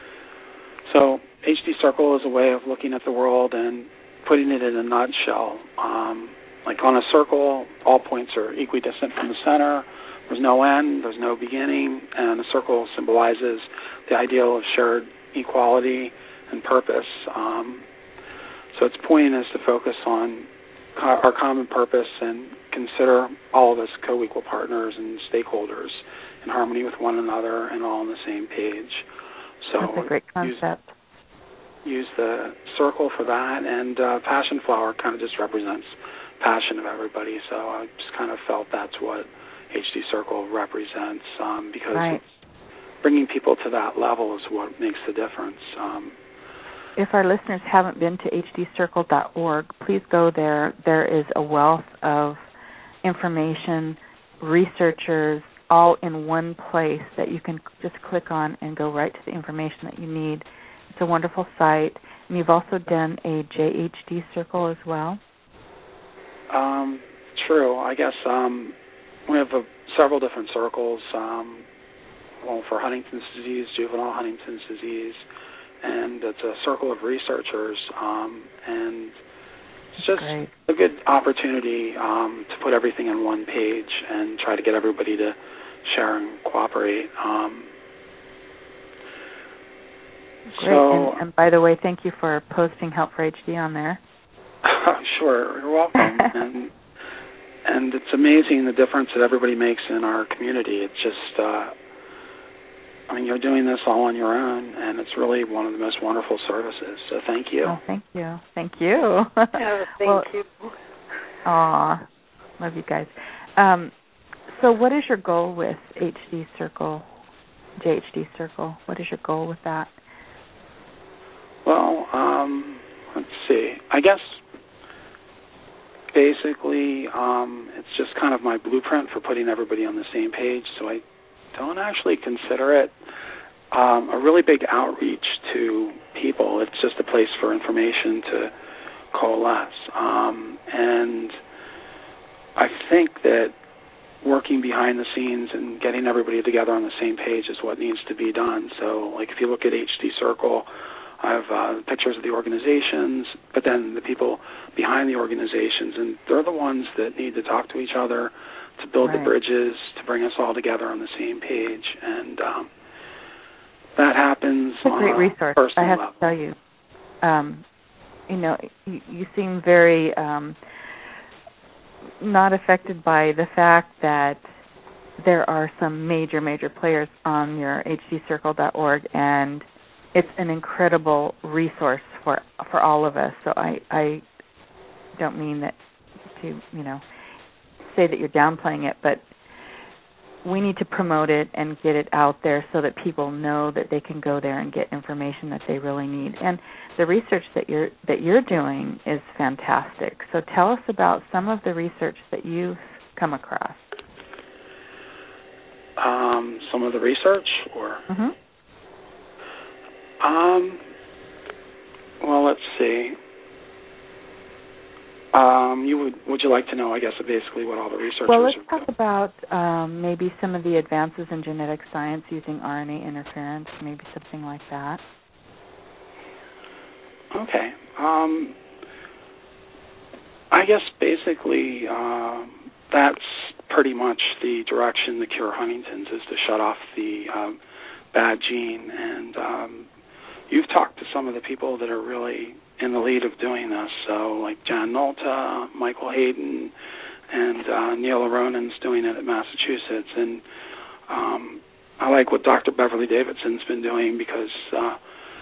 Speaker 5: so H D Circle is a way of looking at the world and putting it in a nutshell. Um, like on a circle, all points are equidistant from the center. There's no end, there's no beginning, and a circle symbolizes the ideal of shared equality and purpose. Um, so its point is to focus on our common purpose and consider all of us co-equal partners and stakeholders in harmony with one another and all on the same page. So
Speaker 2: that's a great concept.
Speaker 5: Use, use the circle for that, and uh, Passion Flower kind of just represents passion of everybody. So I just kind of felt that's what H D Circle represents, um, because
Speaker 2: right.
Speaker 5: bringing people to that level is what makes the difference. Um,
Speaker 2: If our listeners haven't been to h d circle dot org, please go there. There is a wealth of information, researchers, all in one place that you can just click on and go right to the information that you need. It's a wonderful site. And you've also done a J H D Circle as well?
Speaker 5: Um, true. I guess um, we have uh, several different circles. Um, well, for Huntington's disease, juvenile Huntington's disease, and it's a circle of researchers, um, and it's just
Speaker 2: Great.
Speaker 5: a good opportunity um, to put everything on one page and try to get everybody to share and cooperate. Um,
Speaker 2: Great.
Speaker 5: So,
Speaker 2: and, and by the way, thank you for posting Help for H D on there.
Speaker 5: Sure, you're welcome. and and it's amazing the difference that everybody makes in our community. It's just, uh, I mean, you're doing this all on your own, and it's really one of the most wonderful services. So thank you.
Speaker 2: Oh, thank you. Thank you.
Speaker 4: Oh, thank
Speaker 2: well,
Speaker 4: you.
Speaker 2: Aw, love you guys. Um, so what is your goal with H D Circle, J H D Circle? What is your goal with that?
Speaker 5: Well, um, let's see. I guess basically um, it's just kind of my blueprint for putting everybody on the same page, so I don't actually consider it um, a really big outreach to people. It's just a place for information to coalesce. Um, working behind the scenes and getting everybody together on the same page is what needs to be done. So, like, if you look at H D Circle, I have uh, pictures of the organizations, but then the people behind the organizations, and they're the ones that need to talk to each other, to build
Speaker 2: right.
Speaker 5: the bridges, to bring us all together on the same page. And um, that happens
Speaker 2: it's a
Speaker 5: on
Speaker 2: great
Speaker 5: a
Speaker 2: resource.
Speaker 5: personal
Speaker 2: I have
Speaker 5: level.
Speaker 2: to tell you, um, you know, you, you seem very um, not affected by the fact that there are some major, major players on your H D circle dot org, and it's an incredible resource for for all of us. So I, I don't mean that to, you know, say that you're downplaying it, but we need to promote it and get it out there so that people know that they can go there and get information that they really need. And the research that you're that you're doing is fantastic. So tell us about some of the research that you've come across.
Speaker 5: Um, some of the research, or
Speaker 2: Mm-hmm.
Speaker 5: um, well, let's see. Um, you would would you like to know, I guess, basically what all the researchers
Speaker 2: Well, let's
Speaker 5: are
Speaker 2: talk about um, maybe some of the advances in genetic science using R N A interference, maybe something like that.
Speaker 5: Okay. Um, I guess basically uh, that's pretty much the direction to cure Huntington's, is to shut off the um, bad gene. And um, you've talked to some of the people that are really in the lead of doing this, so like John Nolta, Michael Hayden, and uh, Neil Aronon's doing it at Massachusetts. And um, I like what Doctor Beverly Davidson's been doing, because uh,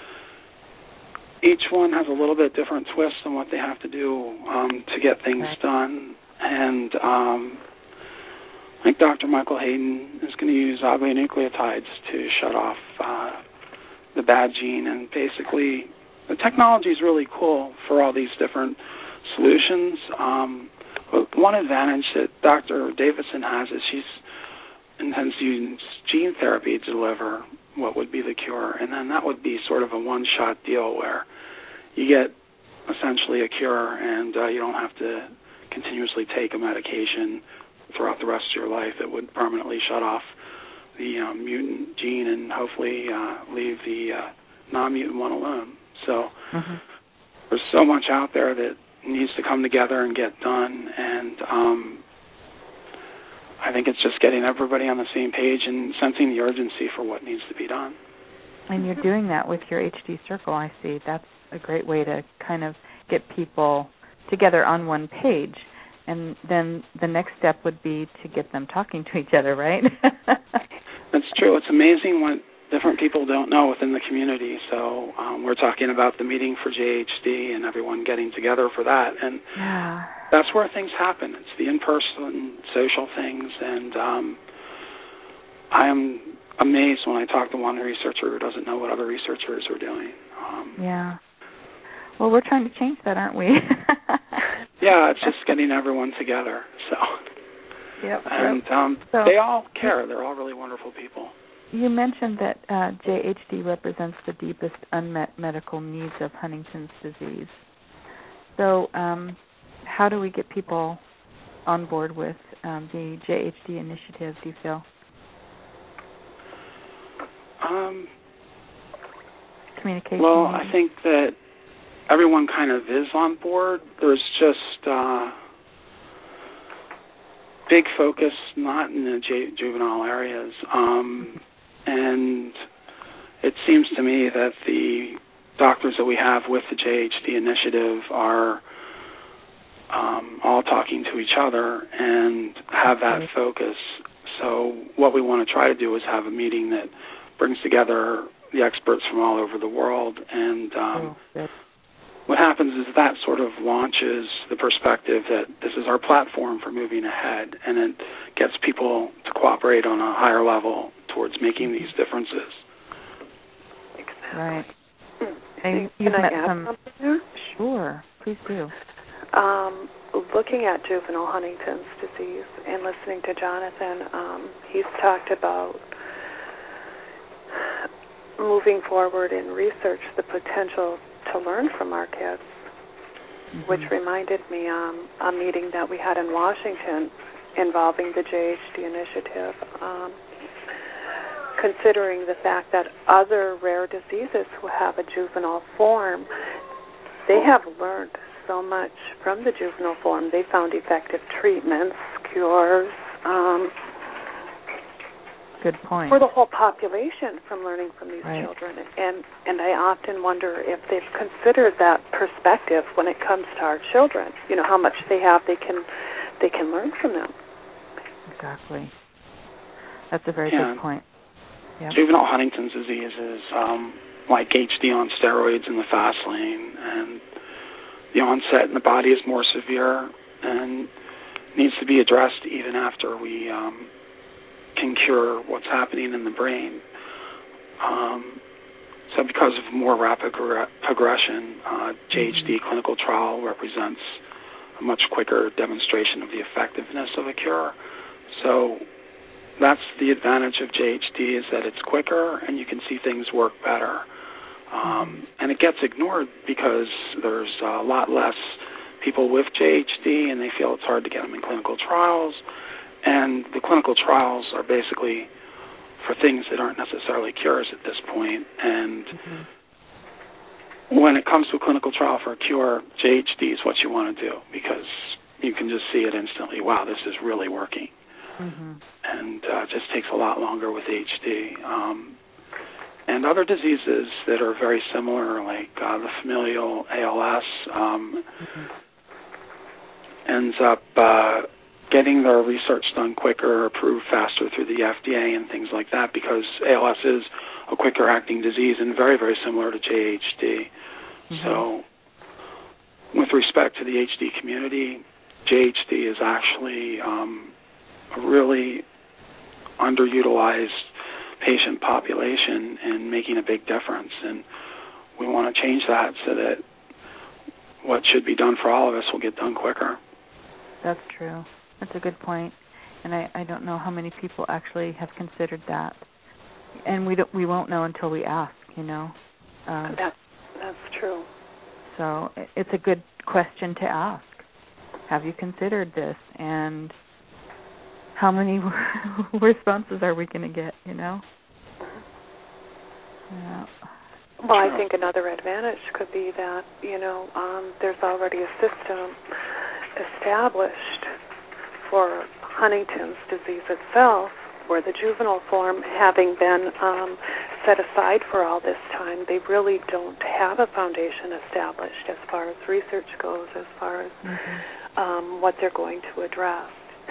Speaker 5: each one has a little bit different twist on what they have to do um, to get things
Speaker 2: right.
Speaker 5: done. And um, I think Doctor Michael Hayden is going to use oligonucleotides to shut off uh, the bad gene. And basically, the technology is really cool for all these different solutions. Um, but one advantage that Doctor Davidson has is she's intends to use gene therapy to deliver what would be the cure, and then that would be sort of a one-shot deal where you get essentially a cure, and uh, you don't have to continuously take a medication throughout the rest of your life. It would permanently shut off the um, mutant gene and hopefully uh, leave the uh, non-mutant one alone. So
Speaker 2: mm-hmm.
Speaker 5: there's so much out there that needs to come together and get done, and um, I think it's just getting everybody on the same page and sensing the urgency for what needs to be done.
Speaker 2: And you're doing that with your H D Circle, I see. That's a great way to kind of get people together on one page. And then the next step would be to get them talking to each other, right?
Speaker 5: That's true. It's amazing what different people don't know within the community. So um, we're talking about the meeting for J H D and everyone getting together for that. And
Speaker 2: yeah.
Speaker 5: that's where things happen. It's the in-person social things. And um, I am amazed when I talk to one researcher who doesn't know what other researchers are doing. Um,
Speaker 2: yeah. Well, we're trying to change that, aren't we?
Speaker 5: yeah, it's just getting everyone together. So,
Speaker 2: yep.
Speaker 5: And um,
Speaker 2: so,
Speaker 5: they all care. They're all really wonderful people.
Speaker 2: You mentioned that uh, J H D represents the deepest unmet medical needs of Huntington's disease. So um, how do we get people on board with um, the J H D initiative, do you feel?
Speaker 5: Um,
Speaker 2: Communication.
Speaker 5: Well,
Speaker 2: maybe?
Speaker 5: I think that everyone kind of is on board. There's just uh, big focus not in the j- juvenile areas. Um, and it seems to me that the doctors that we have with the J H D initiative are um, all talking to each other and have that
Speaker 2: right.
Speaker 5: focus. So what we want to try to do is have a meeting that brings together the experts from all over the world, and um,
Speaker 2: oh,
Speaker 5: what happens is that sort of launches the perspective that this is our platform for moving ahead, and it gets people to cooperate on a higher level towards making these differences.
Speaker 4: Exactly.
Speaker 2: Right.
Speaker 4: Can,
Speaker 2: you've
Speaker 4: can
Speaker 2: met
Speaker 4: I add
Speaker 2: some...
Speaker 4: something there?
Speaker 2: Sure, please do.
Speaker 4: Um, looking at juvenile Huntington's disease and listening to Jonathan, um, he's talked about moving forward in research the potential to learn from our kids, mm-hmm. which reminded me um, a meeting that we had in Washington involving the J H D initiative, um, considering the fact that other rare diseases who have a juvenile form, they have learned so much from the juvenile form. They found effective treatments, cures, um,
Speaker 2: good point,
Speaker 4: for the whole population from learning from these
Speaker 2: right.
Speaker 4: children. And and I often wonder if they've considered that perspective when it comes to our children. You know, how much they have, they can they can learn from them.
Speaker 2: Exactly. That's a very
Speaker 5: yeah.
Speaker 2: good point. Yep.
Speaker 5: Juvenile Huntington's disease is um, like H D on steroids in the fast lane, and the onset in the body is more severe and needs to be addressed even after we um, can cure what's happening in the brain. Um, so because of more rapid progr- progression, uh, J H D mm-hmm. clinical trial represents a much quicker demonstration of the effectiveness of a cure. So that's the advantage of J H D, is that it's quicker and you can see things work better. Um, and it gets ignored because there's a lot less people with J H D and they feel it's hard to get them in clinical trials. And the clinical trials are basically for things that aren't necessarily cures at this point. And mm-hmm. when it comes to a clinical trial for a cure, J H D is what you want to do because you can just see it instantly. Wow, this is really working. Mm-hmm. And uh, it just takes a lot longer with H D. Um, and other diseases that are very similar, like uh, the familial A L S, um, mm-hmm. ends up uh, getting their research done quicker, approved faster through the F D A and things like that, because A L S is a quicker acting disease and very, very similar to J H D. Mm-hmm. So with respect to the H D community, J H D is actually um, a really underutilized patient population and making a big difference. And we want to change that so that what should be done for all of us will get done quicker.
Speaker 2: That's true. That's a good point. And I, I don't know how many people actually have considered that. And we don't, we won't know until we ask, you know. Um,
Speaker 4: that, that's true.
Speaker 2: So it's a good question to ask. Have you considered this? And how many responses are we going to get, you know? Yeah.
Speaker 4: Well, I think another advantage could be that, you know, um, there's already a system established for Huntington's disease itself, where the juvenile form, having been um, set aside for all this time, they really don't have a foundation established as far as research goes, as far as mm-hmm. um, what they're going to address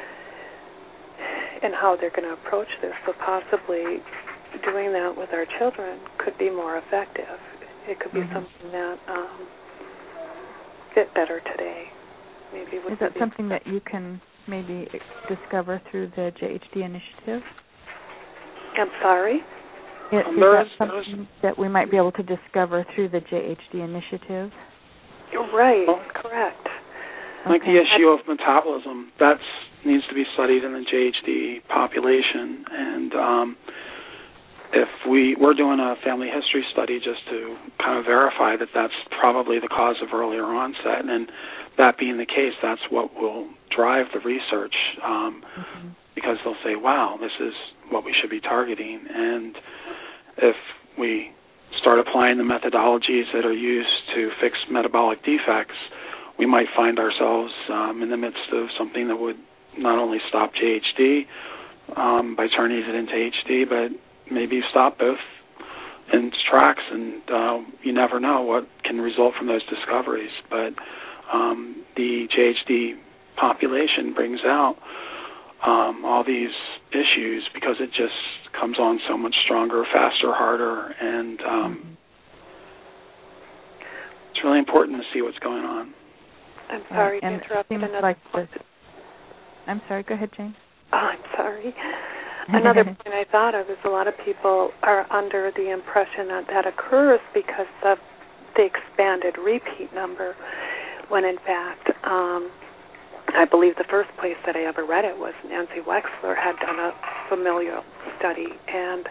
Speaker 4: and how they're going to approach this. So possibly doing that with our children could be more effective. It could be mm-hmm. something that um, fit better today. Maybe
Speaker 2: Is that something that you can maybe discover through the J H D initiative?
Speaker 4: I'm sorry?
Speaker 2: Is, is that something that we might be able to discover through the J H D initiative?
Speaker 4: You're right. Oh. Correct.
Speaker 5: Like okay. the issue of metabolism, that needs to be studied in the J H D population. And um, if we, we're doing a family history study just to kind of verify that that's probably the cause of earlier onset. And that being the case, that's what will drive the research um, mm-hmm. because they'll say, wow, this is what we should be targeting. And if we start applying the methodologies that are used to fix metabolic defects, we might find ourselves um, in the midst of something that would not only stop J H D um, by turning it into H D, but maybe stop both in its tracks. And uh, you never know what can result from those discoveries. But um, the J H D population brings out um, all these issues because it just comes on so much stronger, faster, harder, and um, mm-hmm. it's really important to see what's going on.
Speaker 4: I'm sorry
Speaker 2: uh,
Speaker 4: to interrupt. Another
Speaker 2: like this. I'm sorry. Go ahead, Jane.
Speaker 4: Oh, I'm sorry. Another point I thought of is a lot of people are under the impression that that occurs because of the expanded repeat number, when in fact, um, I believe the first place that I ever read it was Nancy Wexler had done a familial study, and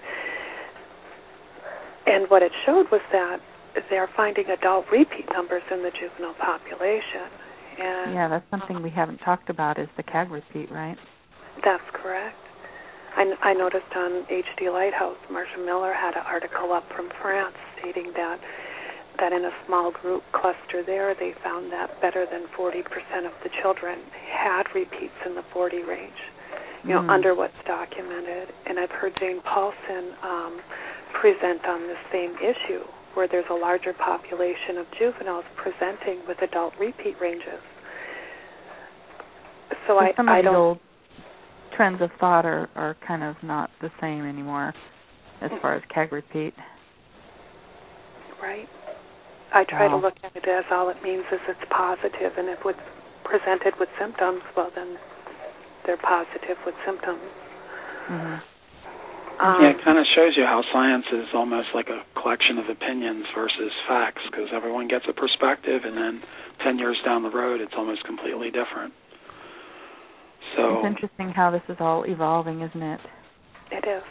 Speaker 4: and what it showed was that they're finding adult repeat numbers in the juvenile population. And,
Speaker 2: yeah, that's something we haven't talked about is the C A G repeat, right?
Speaker 4: That's correct. I, I noticed on H D Lighthouse, Marcia Miller had an article up from France stating that that in a small group cluster there, they found that better than forty percent of the children had repeats in the forty range, you know, mm. under what's documented. And I've heard Jane Paulson um, present on the same issue, where there's a larger population of juveniles presenting with adult repeat ranges. So, so I,
Speaker 2: some of
Speaker 4: I
Speaker 2: the
Speaker 4: don't...
Speaker 2: old trends of thought are, are kind of not the same anymore as far as C A G repeat.
Speaker 4: Right. I try
Speaker 2: wow.
Speaker 4: to look at it as all it means is it's positive, and if it's presented with symptoms, well, then they're positive with symptoms.
Speaker 2: Mm-hmm.
Speaker 5: Um, yeah, it kind of shows you how science is almost like a collection of opinions versus facts, because everyone gets a perspective, and then ten years down the road, it's almost completely different. So
Speaker 2: it's interesting how this is all evolving, isn't it?
Speaker 4: It is.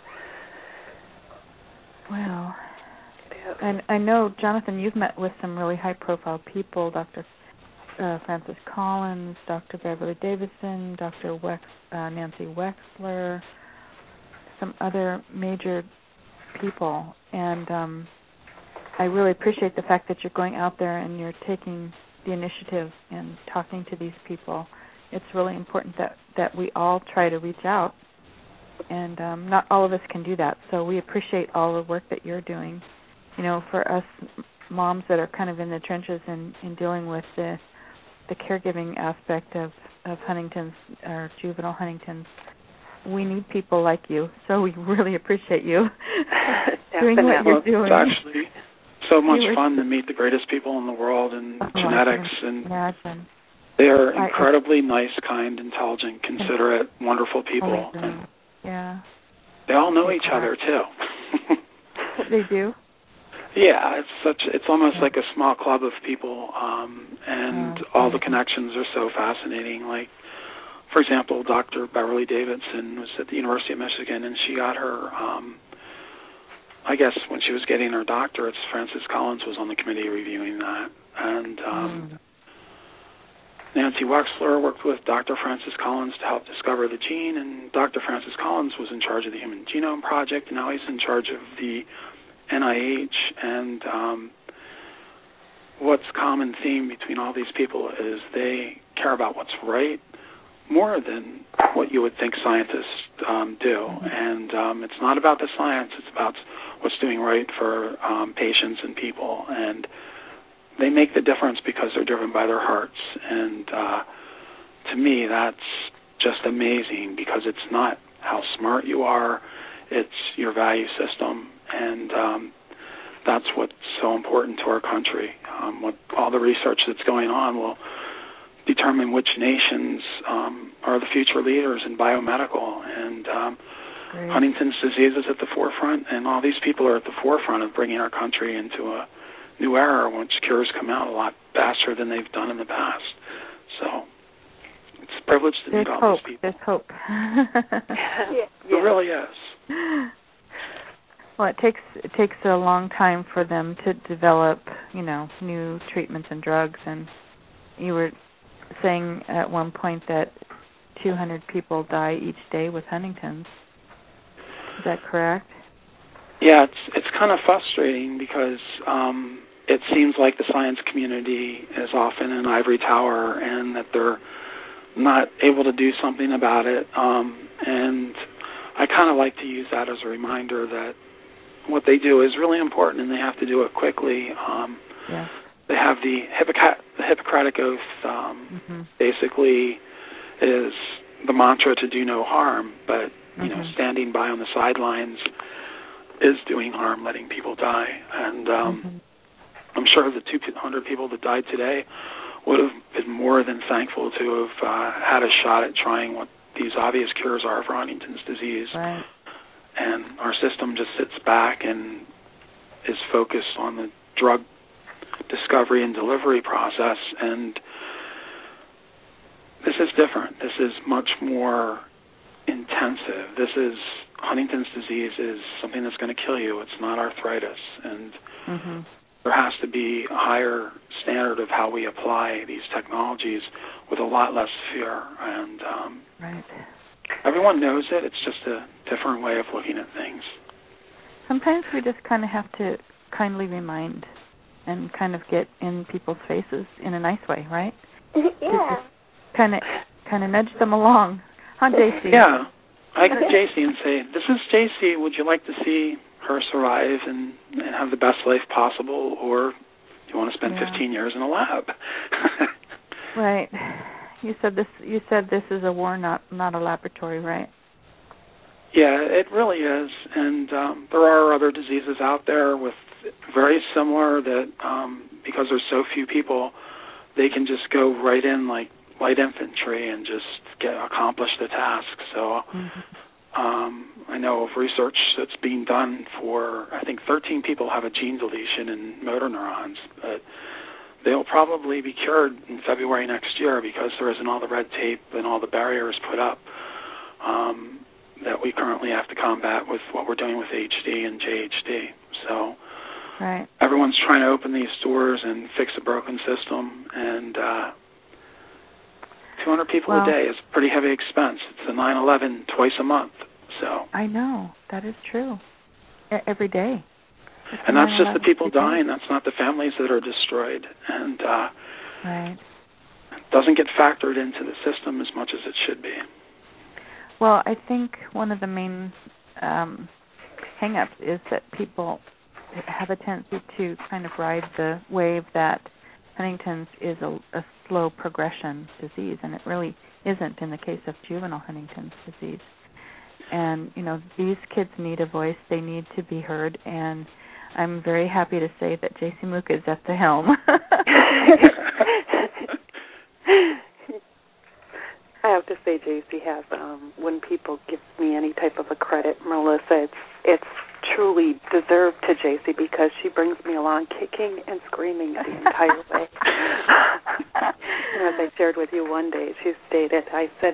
Speaker 2: Well, it is. And I know, Jonathan, you've met with some really high-profile people, Doctor Uh, Francis Collins, Doctor Beverly Davison, Doctor Wex, uh, Nancy Wexler, some other major people, and um, I really appreciate the fact that you're going out there and you're taking the initiative and talking to these people. It's really important that, that we all try to reach out, and um, not all of us can do that, so we appreciate all the work that you're doing. You know, for us moms that are kind of in the trenches and, and dealing with the the caregiving aspect of, of Huntington's or juvenile Huntington's, we need people like you. So we really appreciate you doing what you're doing.
Speaker 5: It's actually so much fun to meet the greatest people in the world in
Speaker 2: oh,
Speaker 5: genetics, and
Speaker 2: imagine.
Speaker 5: they are incredibly I, nice, kind, intelligent, considerate, wonderful people.
Speaker 2: And yeah.
Speaker 5: They all know each other too.
Speaker 2: They do.
Speaker 5: Yeah, it's such. It's almost like a small club of people, um, and oh, all the connections are so fascinating. Like, for example, Doctor Beverly Davidson was at the University of Michigan, and she got her. Um, I guess when she was getting her doctorates, Francis Collins was on the committee reviewing that, and um, mm. Nancy Wexler worked with Doctor Francis Collins to help discover the gene, and Doctor Francis Collins was in charge of the Human Genome Project, and now he's in charge of the N I H, and um, what's common theme between all these people is they care about what's right more than what you would think scientists um, do. Mm-hmm. And um, it's not about the science, it's about what's doing right for um, patients and people. And they make the difference because they're driven by their hearts. And uh, to me, that's just amazing, because it's not how smart you are, it's your value system. And um, that's what's so important to our country. Um, what, all the research that's going on will determine which nations um, are the future leaders in biomedical. And um, Huntington's disease is at the forefront, and all these people are at the forefront of bringing our country into a new era, which cures come out a lot faster than they've done in the past. So it's a privilege to
Speaker 2: There's
Speaker 5: meet all
Speaker 2: hope.
Speaker 5: these people.
Speaker 2: There's hope.
Speaker 4: yeah.
Speaker 5: It really is.
Speaker 2: Well, it takes it takes a long time for them to develop, you know, new treatments and drugs. And you were saying at one point that two hundred people die each day with Huntington's. Is that correct?
Speaker 5: Yeah, it's it's kind of frustrating, because um, it seems like the science community is often in an ivory tower, and that they're not able to do something about it. Um, and I kind of like to use that as a reminder that what they do is really important, and they have to do it quickly. Um,
Speaker 2: yeah.
Speaker 5: They have the, Hippoc- the Hippocratic Oath, um, mm-hmm. basically is the mantra to do no harm, but you mm-hmm. know, standing by on the sidelines is doing harm, letting people die. And um, mm-hmm. I'm sure the two hundred people that died today would have been more than thankful to have uh, had a shot at trying what these obvious cures are for Huntington's disease.
Speaker 2: Right.
Speaker 5: And our system just sits back and is focused on the drug discovery and delivery process. And this is different. This is much more intensive. This is, Huntington's disease is something that's going to kill you. It's not arthritis. And mm-hmm. there has to be a higher standard of how we apply these technologies with a lot less fear. And um,
Speaker 2: right.
Speaker 5: everyone knows it. It's just a different way of looking at things.
Speaker 2: Sometimes we just kind of have to kindly remind and kind of get in people's faces in a nice way, right?
Speaker 3: Yeah.
Speaker 2: Kind of, kind of nudge them along. Huh, J C?
Speaker 5: Yeah. I go to J C and say, this is J C. Would you like to see her survive and, and have the best life possible, or do you want to spend
Speaker 2: yeah.
Speaker 5: fifteen years in a lab?
Speaker 2: Right. You said this. You said this is a war, not not a laboratory, right?
Speaker 5: Yeah, it really is. And um, there are other diseases out there with very similar that um, because there's so few people, they can just go right in like light infantry and just get accomplish the task. So mm-hmm. um, I know of research that's being done for, I think thirteen people have a gene deletion in motor neurons, but they'll probably be cured in February next year because there isn't all the red tape and all the barriers put up um, that we currently have to combat with what we're doing with H D and J H D. So
Speaker 2: right.
Speaker 5: everyone's trying to open these doors and fix a broken system, and uh, two hundred people
Speaker 2: well,
Speaker 5: a day is a pretty heavy expense. It's a nine eleven twice a month. So
Speaker 2: I know. That is true. Every day. It's
Speaker 5: and that's just the people dying. That's not the families that are destroyed. And uh,
Speaker 2: right.
Speaker 5: it doesn't get factored into the system as much as it should be.
Speaker 2: Well, I think one of the main um, hang-ups is that people have a tendency to kind of ride the wave that Huntington's is a, a slow progression disease, and it really isn't in the case of juvenile Huntington's disease. And, you know, these kids need a voice. They need to be heard, and I'm very happy to say that J C Mook is at the helm.
Speaker 4: I have to say, J C has, um, when people give me any type of a credit, Melissa, it's it's truly deserved to J C because she brings me along kicking and screaming the entire way. And as I shared with you one day, she stated, I said,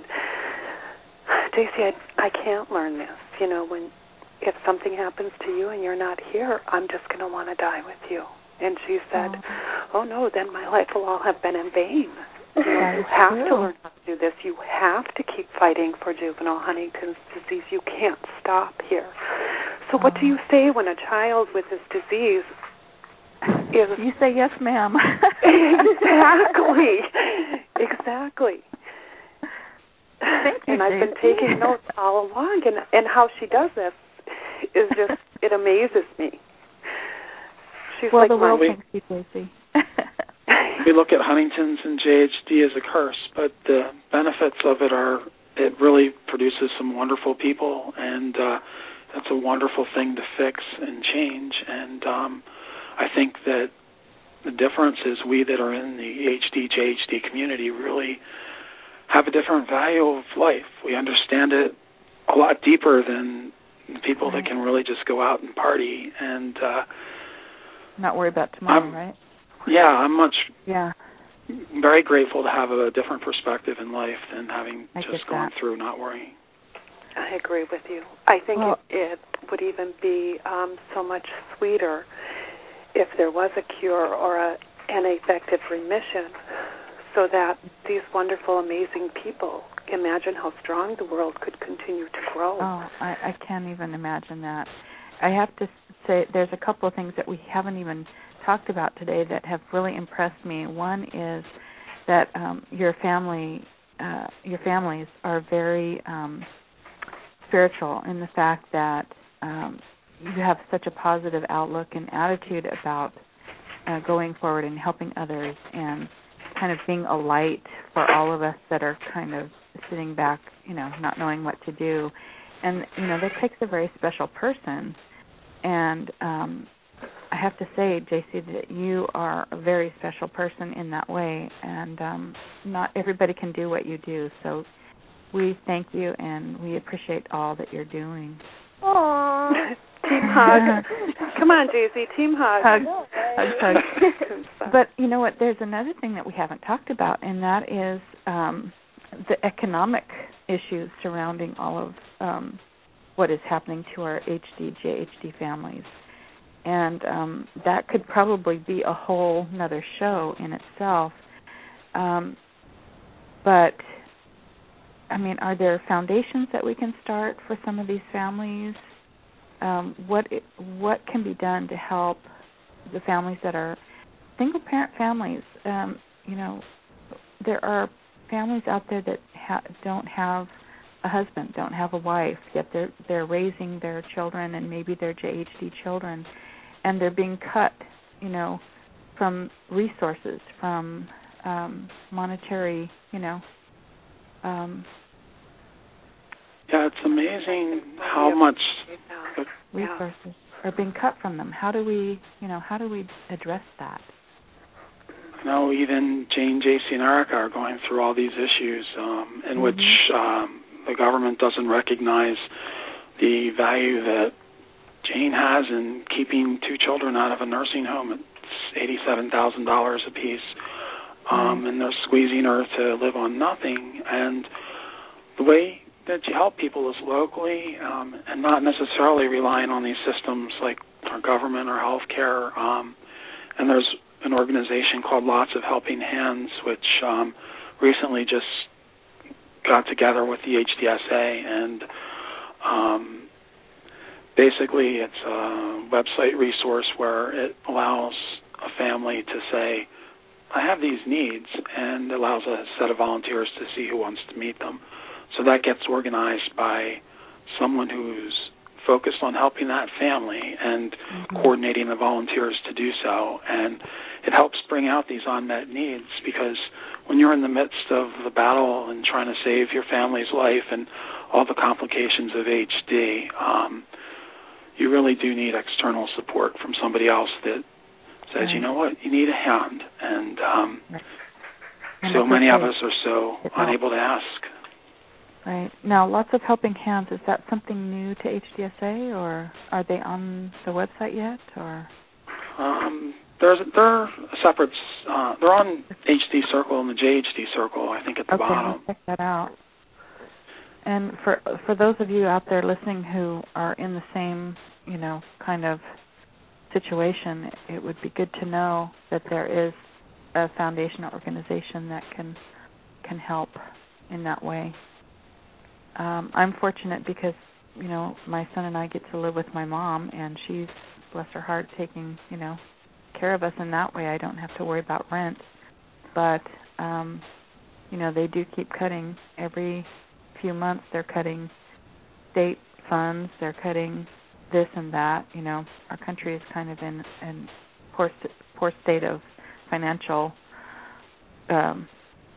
Speaker 4: J C, I, I can't learn this. You know, when if something happens to you and you're not here, I'm just going to want to die with you. And she said, oh. oh, no, then my life will all have been in vain. You know, you have
Speaker 2: true.
Speaker 4: to learn how to do this. You have to keep fighting for juvenile Huntington's disease. You can't stop here. So what do you say when a child with this disease is...
Speaker 2: You say, yes, ma'am.
Speaker 4: Exactly. Exactly.
Speaker 2: Thank you,
Speaker 4: and I've been taking notes all along, and, and how she does this is just, it amazes me. She's
Speaker 2: well,
Speaker 4: like
Speaker 2: the world
Speaker 5: we,
Speaker 2: thinks you, J C.
Speaker 5: We look at Huntington's and J H D as a curse, but the benefits of it are it really produces some wonderful people, and uh, that's a wonderful thing to fix and change. And um, I think that the difference is we that are in the H D, J H D community really have a different value of life. We understand it a lot deeper than the people right. that can really just go out and party and uh,
Speaker 2: not worry about tomorrow,
Speaker 5: I'm,
Speaker 2: right?
Speaker 5: Yeah, I'm much
Speaker 2: yeah.
Speaker 5: very grateful to have a different perspective in life than having
Speaker 2: I
Speaker 5: just gone through not worrying.
Speaker 4: I agree with you. I think
Speaker 2: well,
Speaker 4: it, it would even be um, so much sweeter if there was a cure or a, an effective remission, so that these wonderful, amazing people, imagine how strong the world could continue to grow.
Speaker 2: Oh, I, I can't even imagine that. I have to say there's a couple of things that we haven't even talked about today that have really impressed me. One is that um, your family, uh, your families are very um, spiritual in the fact that um, you have such a positive outlook and attitude about uh, going forward and helping others and kind of being a light for all of us that are kind of sitting back, you know, not knowing what to do. And, you know, that takes a very special person. And um, I have to say, J C, that you are a very special person in that way. And um, not everybody can do what you do. So we thank you and we appreciate all that you're doing.
Speaker 3: Aww.
Speaker 4: Team hug. Come on, J C, team hug.
Speaker 2: Hug, hug, hug. But you know what? There's another thing that we haven't talked about, and that is um, the economic issues surrounding all of um, what is happening to our H D, J H D families. And um, that could probably be a whole nother show in itself. Um, but I mean, are there foundations that we can start for some of these families? Um, what it, what can be done to help the families that are single-parent families? Um, you know, there are families out there that ha- don't have a husband, don't have a wife, yet they're they're raising their children, and maybe they're J H D children, and they're being cut, you know, from resources, from um, monetary, you know. Um,
Speaker 5: yeah, it's amazing how much
Speaker 2: resources are being cut from them. How do we, you know, how do we address that?
Speaker 5: You know, even Jane, J C, and Erica are going through all these issues um, in mm-hmm. which um, the government doesn't recognize the value that Jane has in keeping two children out of a nursing home. It's eighty-seven thousand dollars apiece, um, mm-hmm. and they're squeezing her to live on nothing. And the way that you help people is locally um, and not necessarily relying on these systems like our government or healthcare. Um, and there's an organization called Lots of Helping Hands, which um, recently just got together with the H D S A, and um, basically it's a website resource where it allows a family to say, I have these needs, and allows a set of volunteers to see who wants to meet them. So that gets organized by someone who's focused on helping that family and mm-hmm. coordinating the volunteers to do so. And it helps bring out these unmet needs, because when you're in the midst of the battle and trying to save your family's life and all the complications of H D, um, you really do need external support from somebody else that says, right. you know what, you need a hand. And, um, right. and so many okay. of us are so it's unable help. to ask.
Speaker 2: Right. Now, Lots of Helping Hands, is that something new to H D S A, or are they on the website yet? Or
Speaker 5: um, there's they're a separate. Uh, they're on H D Circle and the J H D Circle, I think, at the
Speaker 2: okay,
Speaker 5: bottom.
Speaker 2: Okay, check that out. And for for those of you out there listening who are in the same, you know, kind of situation, it would be good to know that there is a foundation or organization that can can help in that way. Um, I'm fortunate because, you know, my son and I get to live with my mom, and she's, bless her heart, taking, you know, care of us in that way. I don't have to worry about rent. But, um, you know, they do keep cutting. Every few months they're cutting state funds. They're cutting this and that. You know, our country is kind of in a poor, poor state of financial um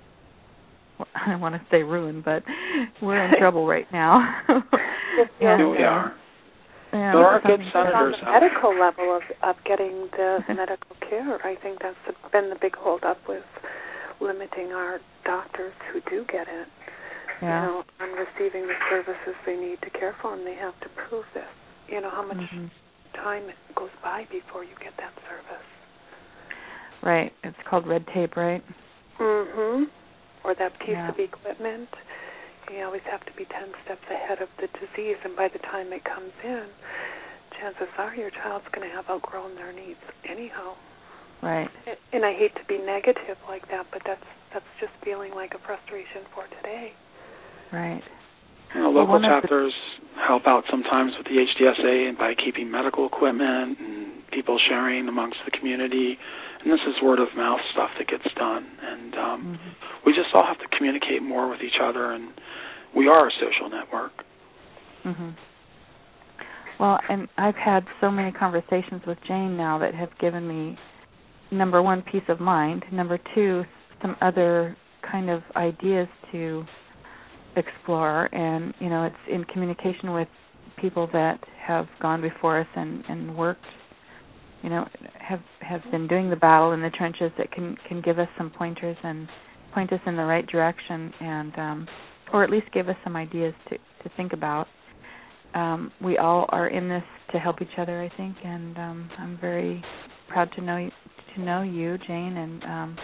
Speaker 2: I don't want to say ruin, but we're in trouble right now.
Speaker 4: yeah,
Speaker 5: and, we are.
Speaker 2: Yeah,
Speaker 5: there are good senators.
Speaker 4: On the medical level of, of getting the medical care, I think that's been the big holdup with limiting our doctors who do get it. Yeah. You know, on receiving the services they need to care for them, they have to prove this. You know, how much mm-hmm. time goes by before you get that service.
Speaker 2: Right. It's called red tape, right?
Speaker 4: Mm-hmm. Or that piece
Speaker 2: yeah.
Speaker 4: of equipment. You always have to be ten steps ahead of the disease, and by the time it comes in, chances are your child's going to have outgrown their needs anyhow.
Speaker 2: Right.
Speaker 4: And I hate to be negative like that, but that's that's just feeling like a frustration for today.
Speaker 2: Right.
Speaker 5: You know, local well, chapters the... help out sometimes with the H D S A by keeping medical equipment and people sharing amongst the community. And this is word of mouth stuff that gets done. And um, mm-hmm. we just all have to communicate more with each other, and we are a social network.
Speaker 2: Mm-hmm. Well, and I've had so many conversations with Jane now that have given me, number one, peace of mind, number two, some other kind of ideas to explore. And, you know, it's in communication with people that have gone before us and, and worked, you know, have have been doing the battle in the trenches that can, can give us some pointers and point us in the right direction, and um, or at least give us some ideas to, to think about. Um, we all are in this to help each other, I think, and um, I'm very proud to know to know you, Jane. And um,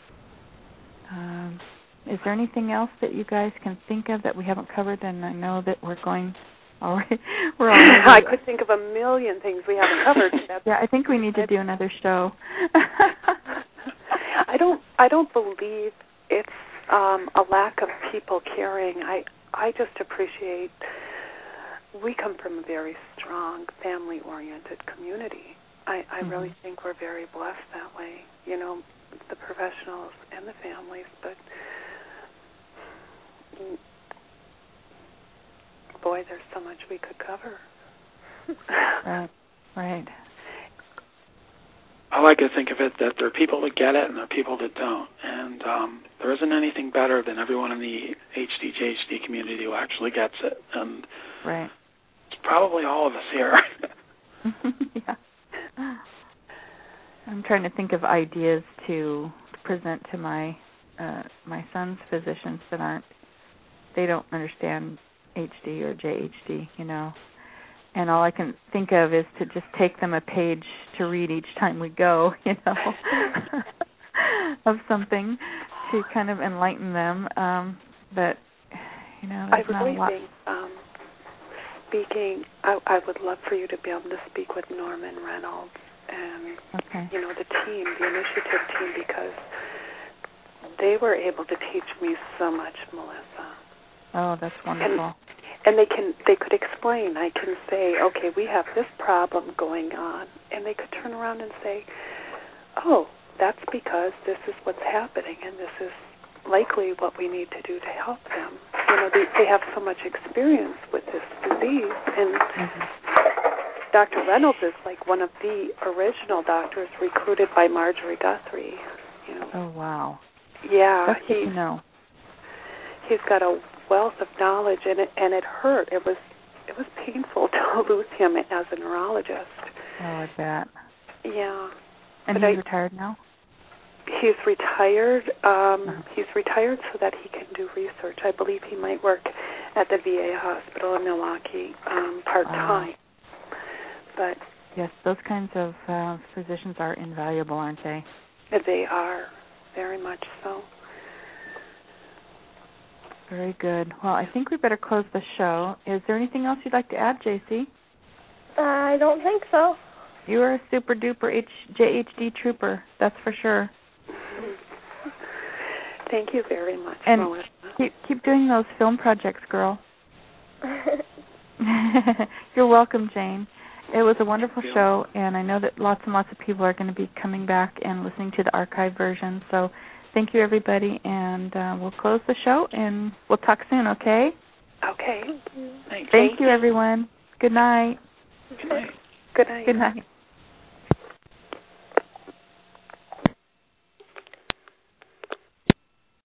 Speaker 2: um, is there anything else that you guys can think of that we haven't covered? And I know that we're going. All right. We're all
Speaker 4: I could think of a million things we haven't covered. That's
Speaker 2: yeah, I think we need to do another show.
Speaker 4: I don't. I don't believe it's um, a lack of people caring. I I just appreciate. We come from a very strong, family-oriented community. I, I mm-hmm. really think we're very blessed that way. You know, the professionals and the families, but boy, there's so much we could cover.
Speaker 2: Right, right.
Speaker 5: I like to think of it that there are people that get it and there are people that don't. And um, there isn't anything better than everyone in the H D J H D community who actually gets it. And
Speaker 2: right.
Speaker 5: it's probably all of us here.
Speaker 2: Yeah. I'm trying to think of ideas to present to my uh, my son's physicians that aren't, they don't understand H D or J H D, you know. And all I can think of is to just take them a page to read each time we go, you know, of something to kind of enlighten them. Um, but, you know, there's
Speaker 4: I
Speaker 2: not
Speaker 4: really
Speaker 2: a lot.
Speaker 4: think um, speaking, I, I would love for you to be able to speak with Norman Reynolds and,
Speaker 2: okay.
Speaker 4: you know, the team, the initiative team, because they were able to teach me so much, Melissa.
Speaker 2: Oh, that's wonderful.
Speaker 4: And, and they can they could explain. I can say, okay, we have this problem going on, and they could turn around and say, oh, that's because this is what's happening, and this is likely what we need to do to help them. You know, they, they have so much experience with this disease, and mm-hmm. Doctor Reynolds is like one of the original doctors recruited by Marjorie Guthrie. You know.
Speaker 2: Oh wow.
Speaker 4: Yeah,
Speaker 2: that's good
Speaker 4: he's,
Speaker 2: to know.
Speaker 4: He's got a wealth of knowledge, and it and it hurt. It was it was painful to lose him as a neurologist.
Speaker 2: Oh, I bet.
Speaker 4: Yeah.
Speaker 2: And
Speaker 4: but
Speaker 2: he's
Speaker 4: I,
Speaker 2: retired now?
Speaker 4: He's retired. Um,
Speaker 2: uh-huh.
Speaker 4: He's retired so that he can do research. I believe he might work at the V A hospital in Milwaukee um, part-time. Uh, but
Speaker 2: yes, those kinds of uh, physicians are invaluable, aren't they?
Speaker 4: They are, very much so.
Speaker 2: Very good. Well, I think we better close the show. Is there anything else you'd like to add, J C?
Speaker 3: Uh, I don't think so.
Speaker 2: You are a super duper H- J H D trooper, that's for sure.
Speaker 4: Thank you very much,
Speaker 2: and
Speaker 4: Melissa.
Speaker 2: Keep, keep doing those film projects, girl. You're welcome, Jane. It was a wonderful show, and I know that lots and lots of people are going to be coming back and listening to the archive version. So thank you, everybody, and uh, we'll close the show, and we'll talk soon, okay?
Speaker 4: Okay.
Speaker 2: Thank, Thank you, everyone. Good night.
Speaker 4: Good night. Good night.
Speaker 2: Good night.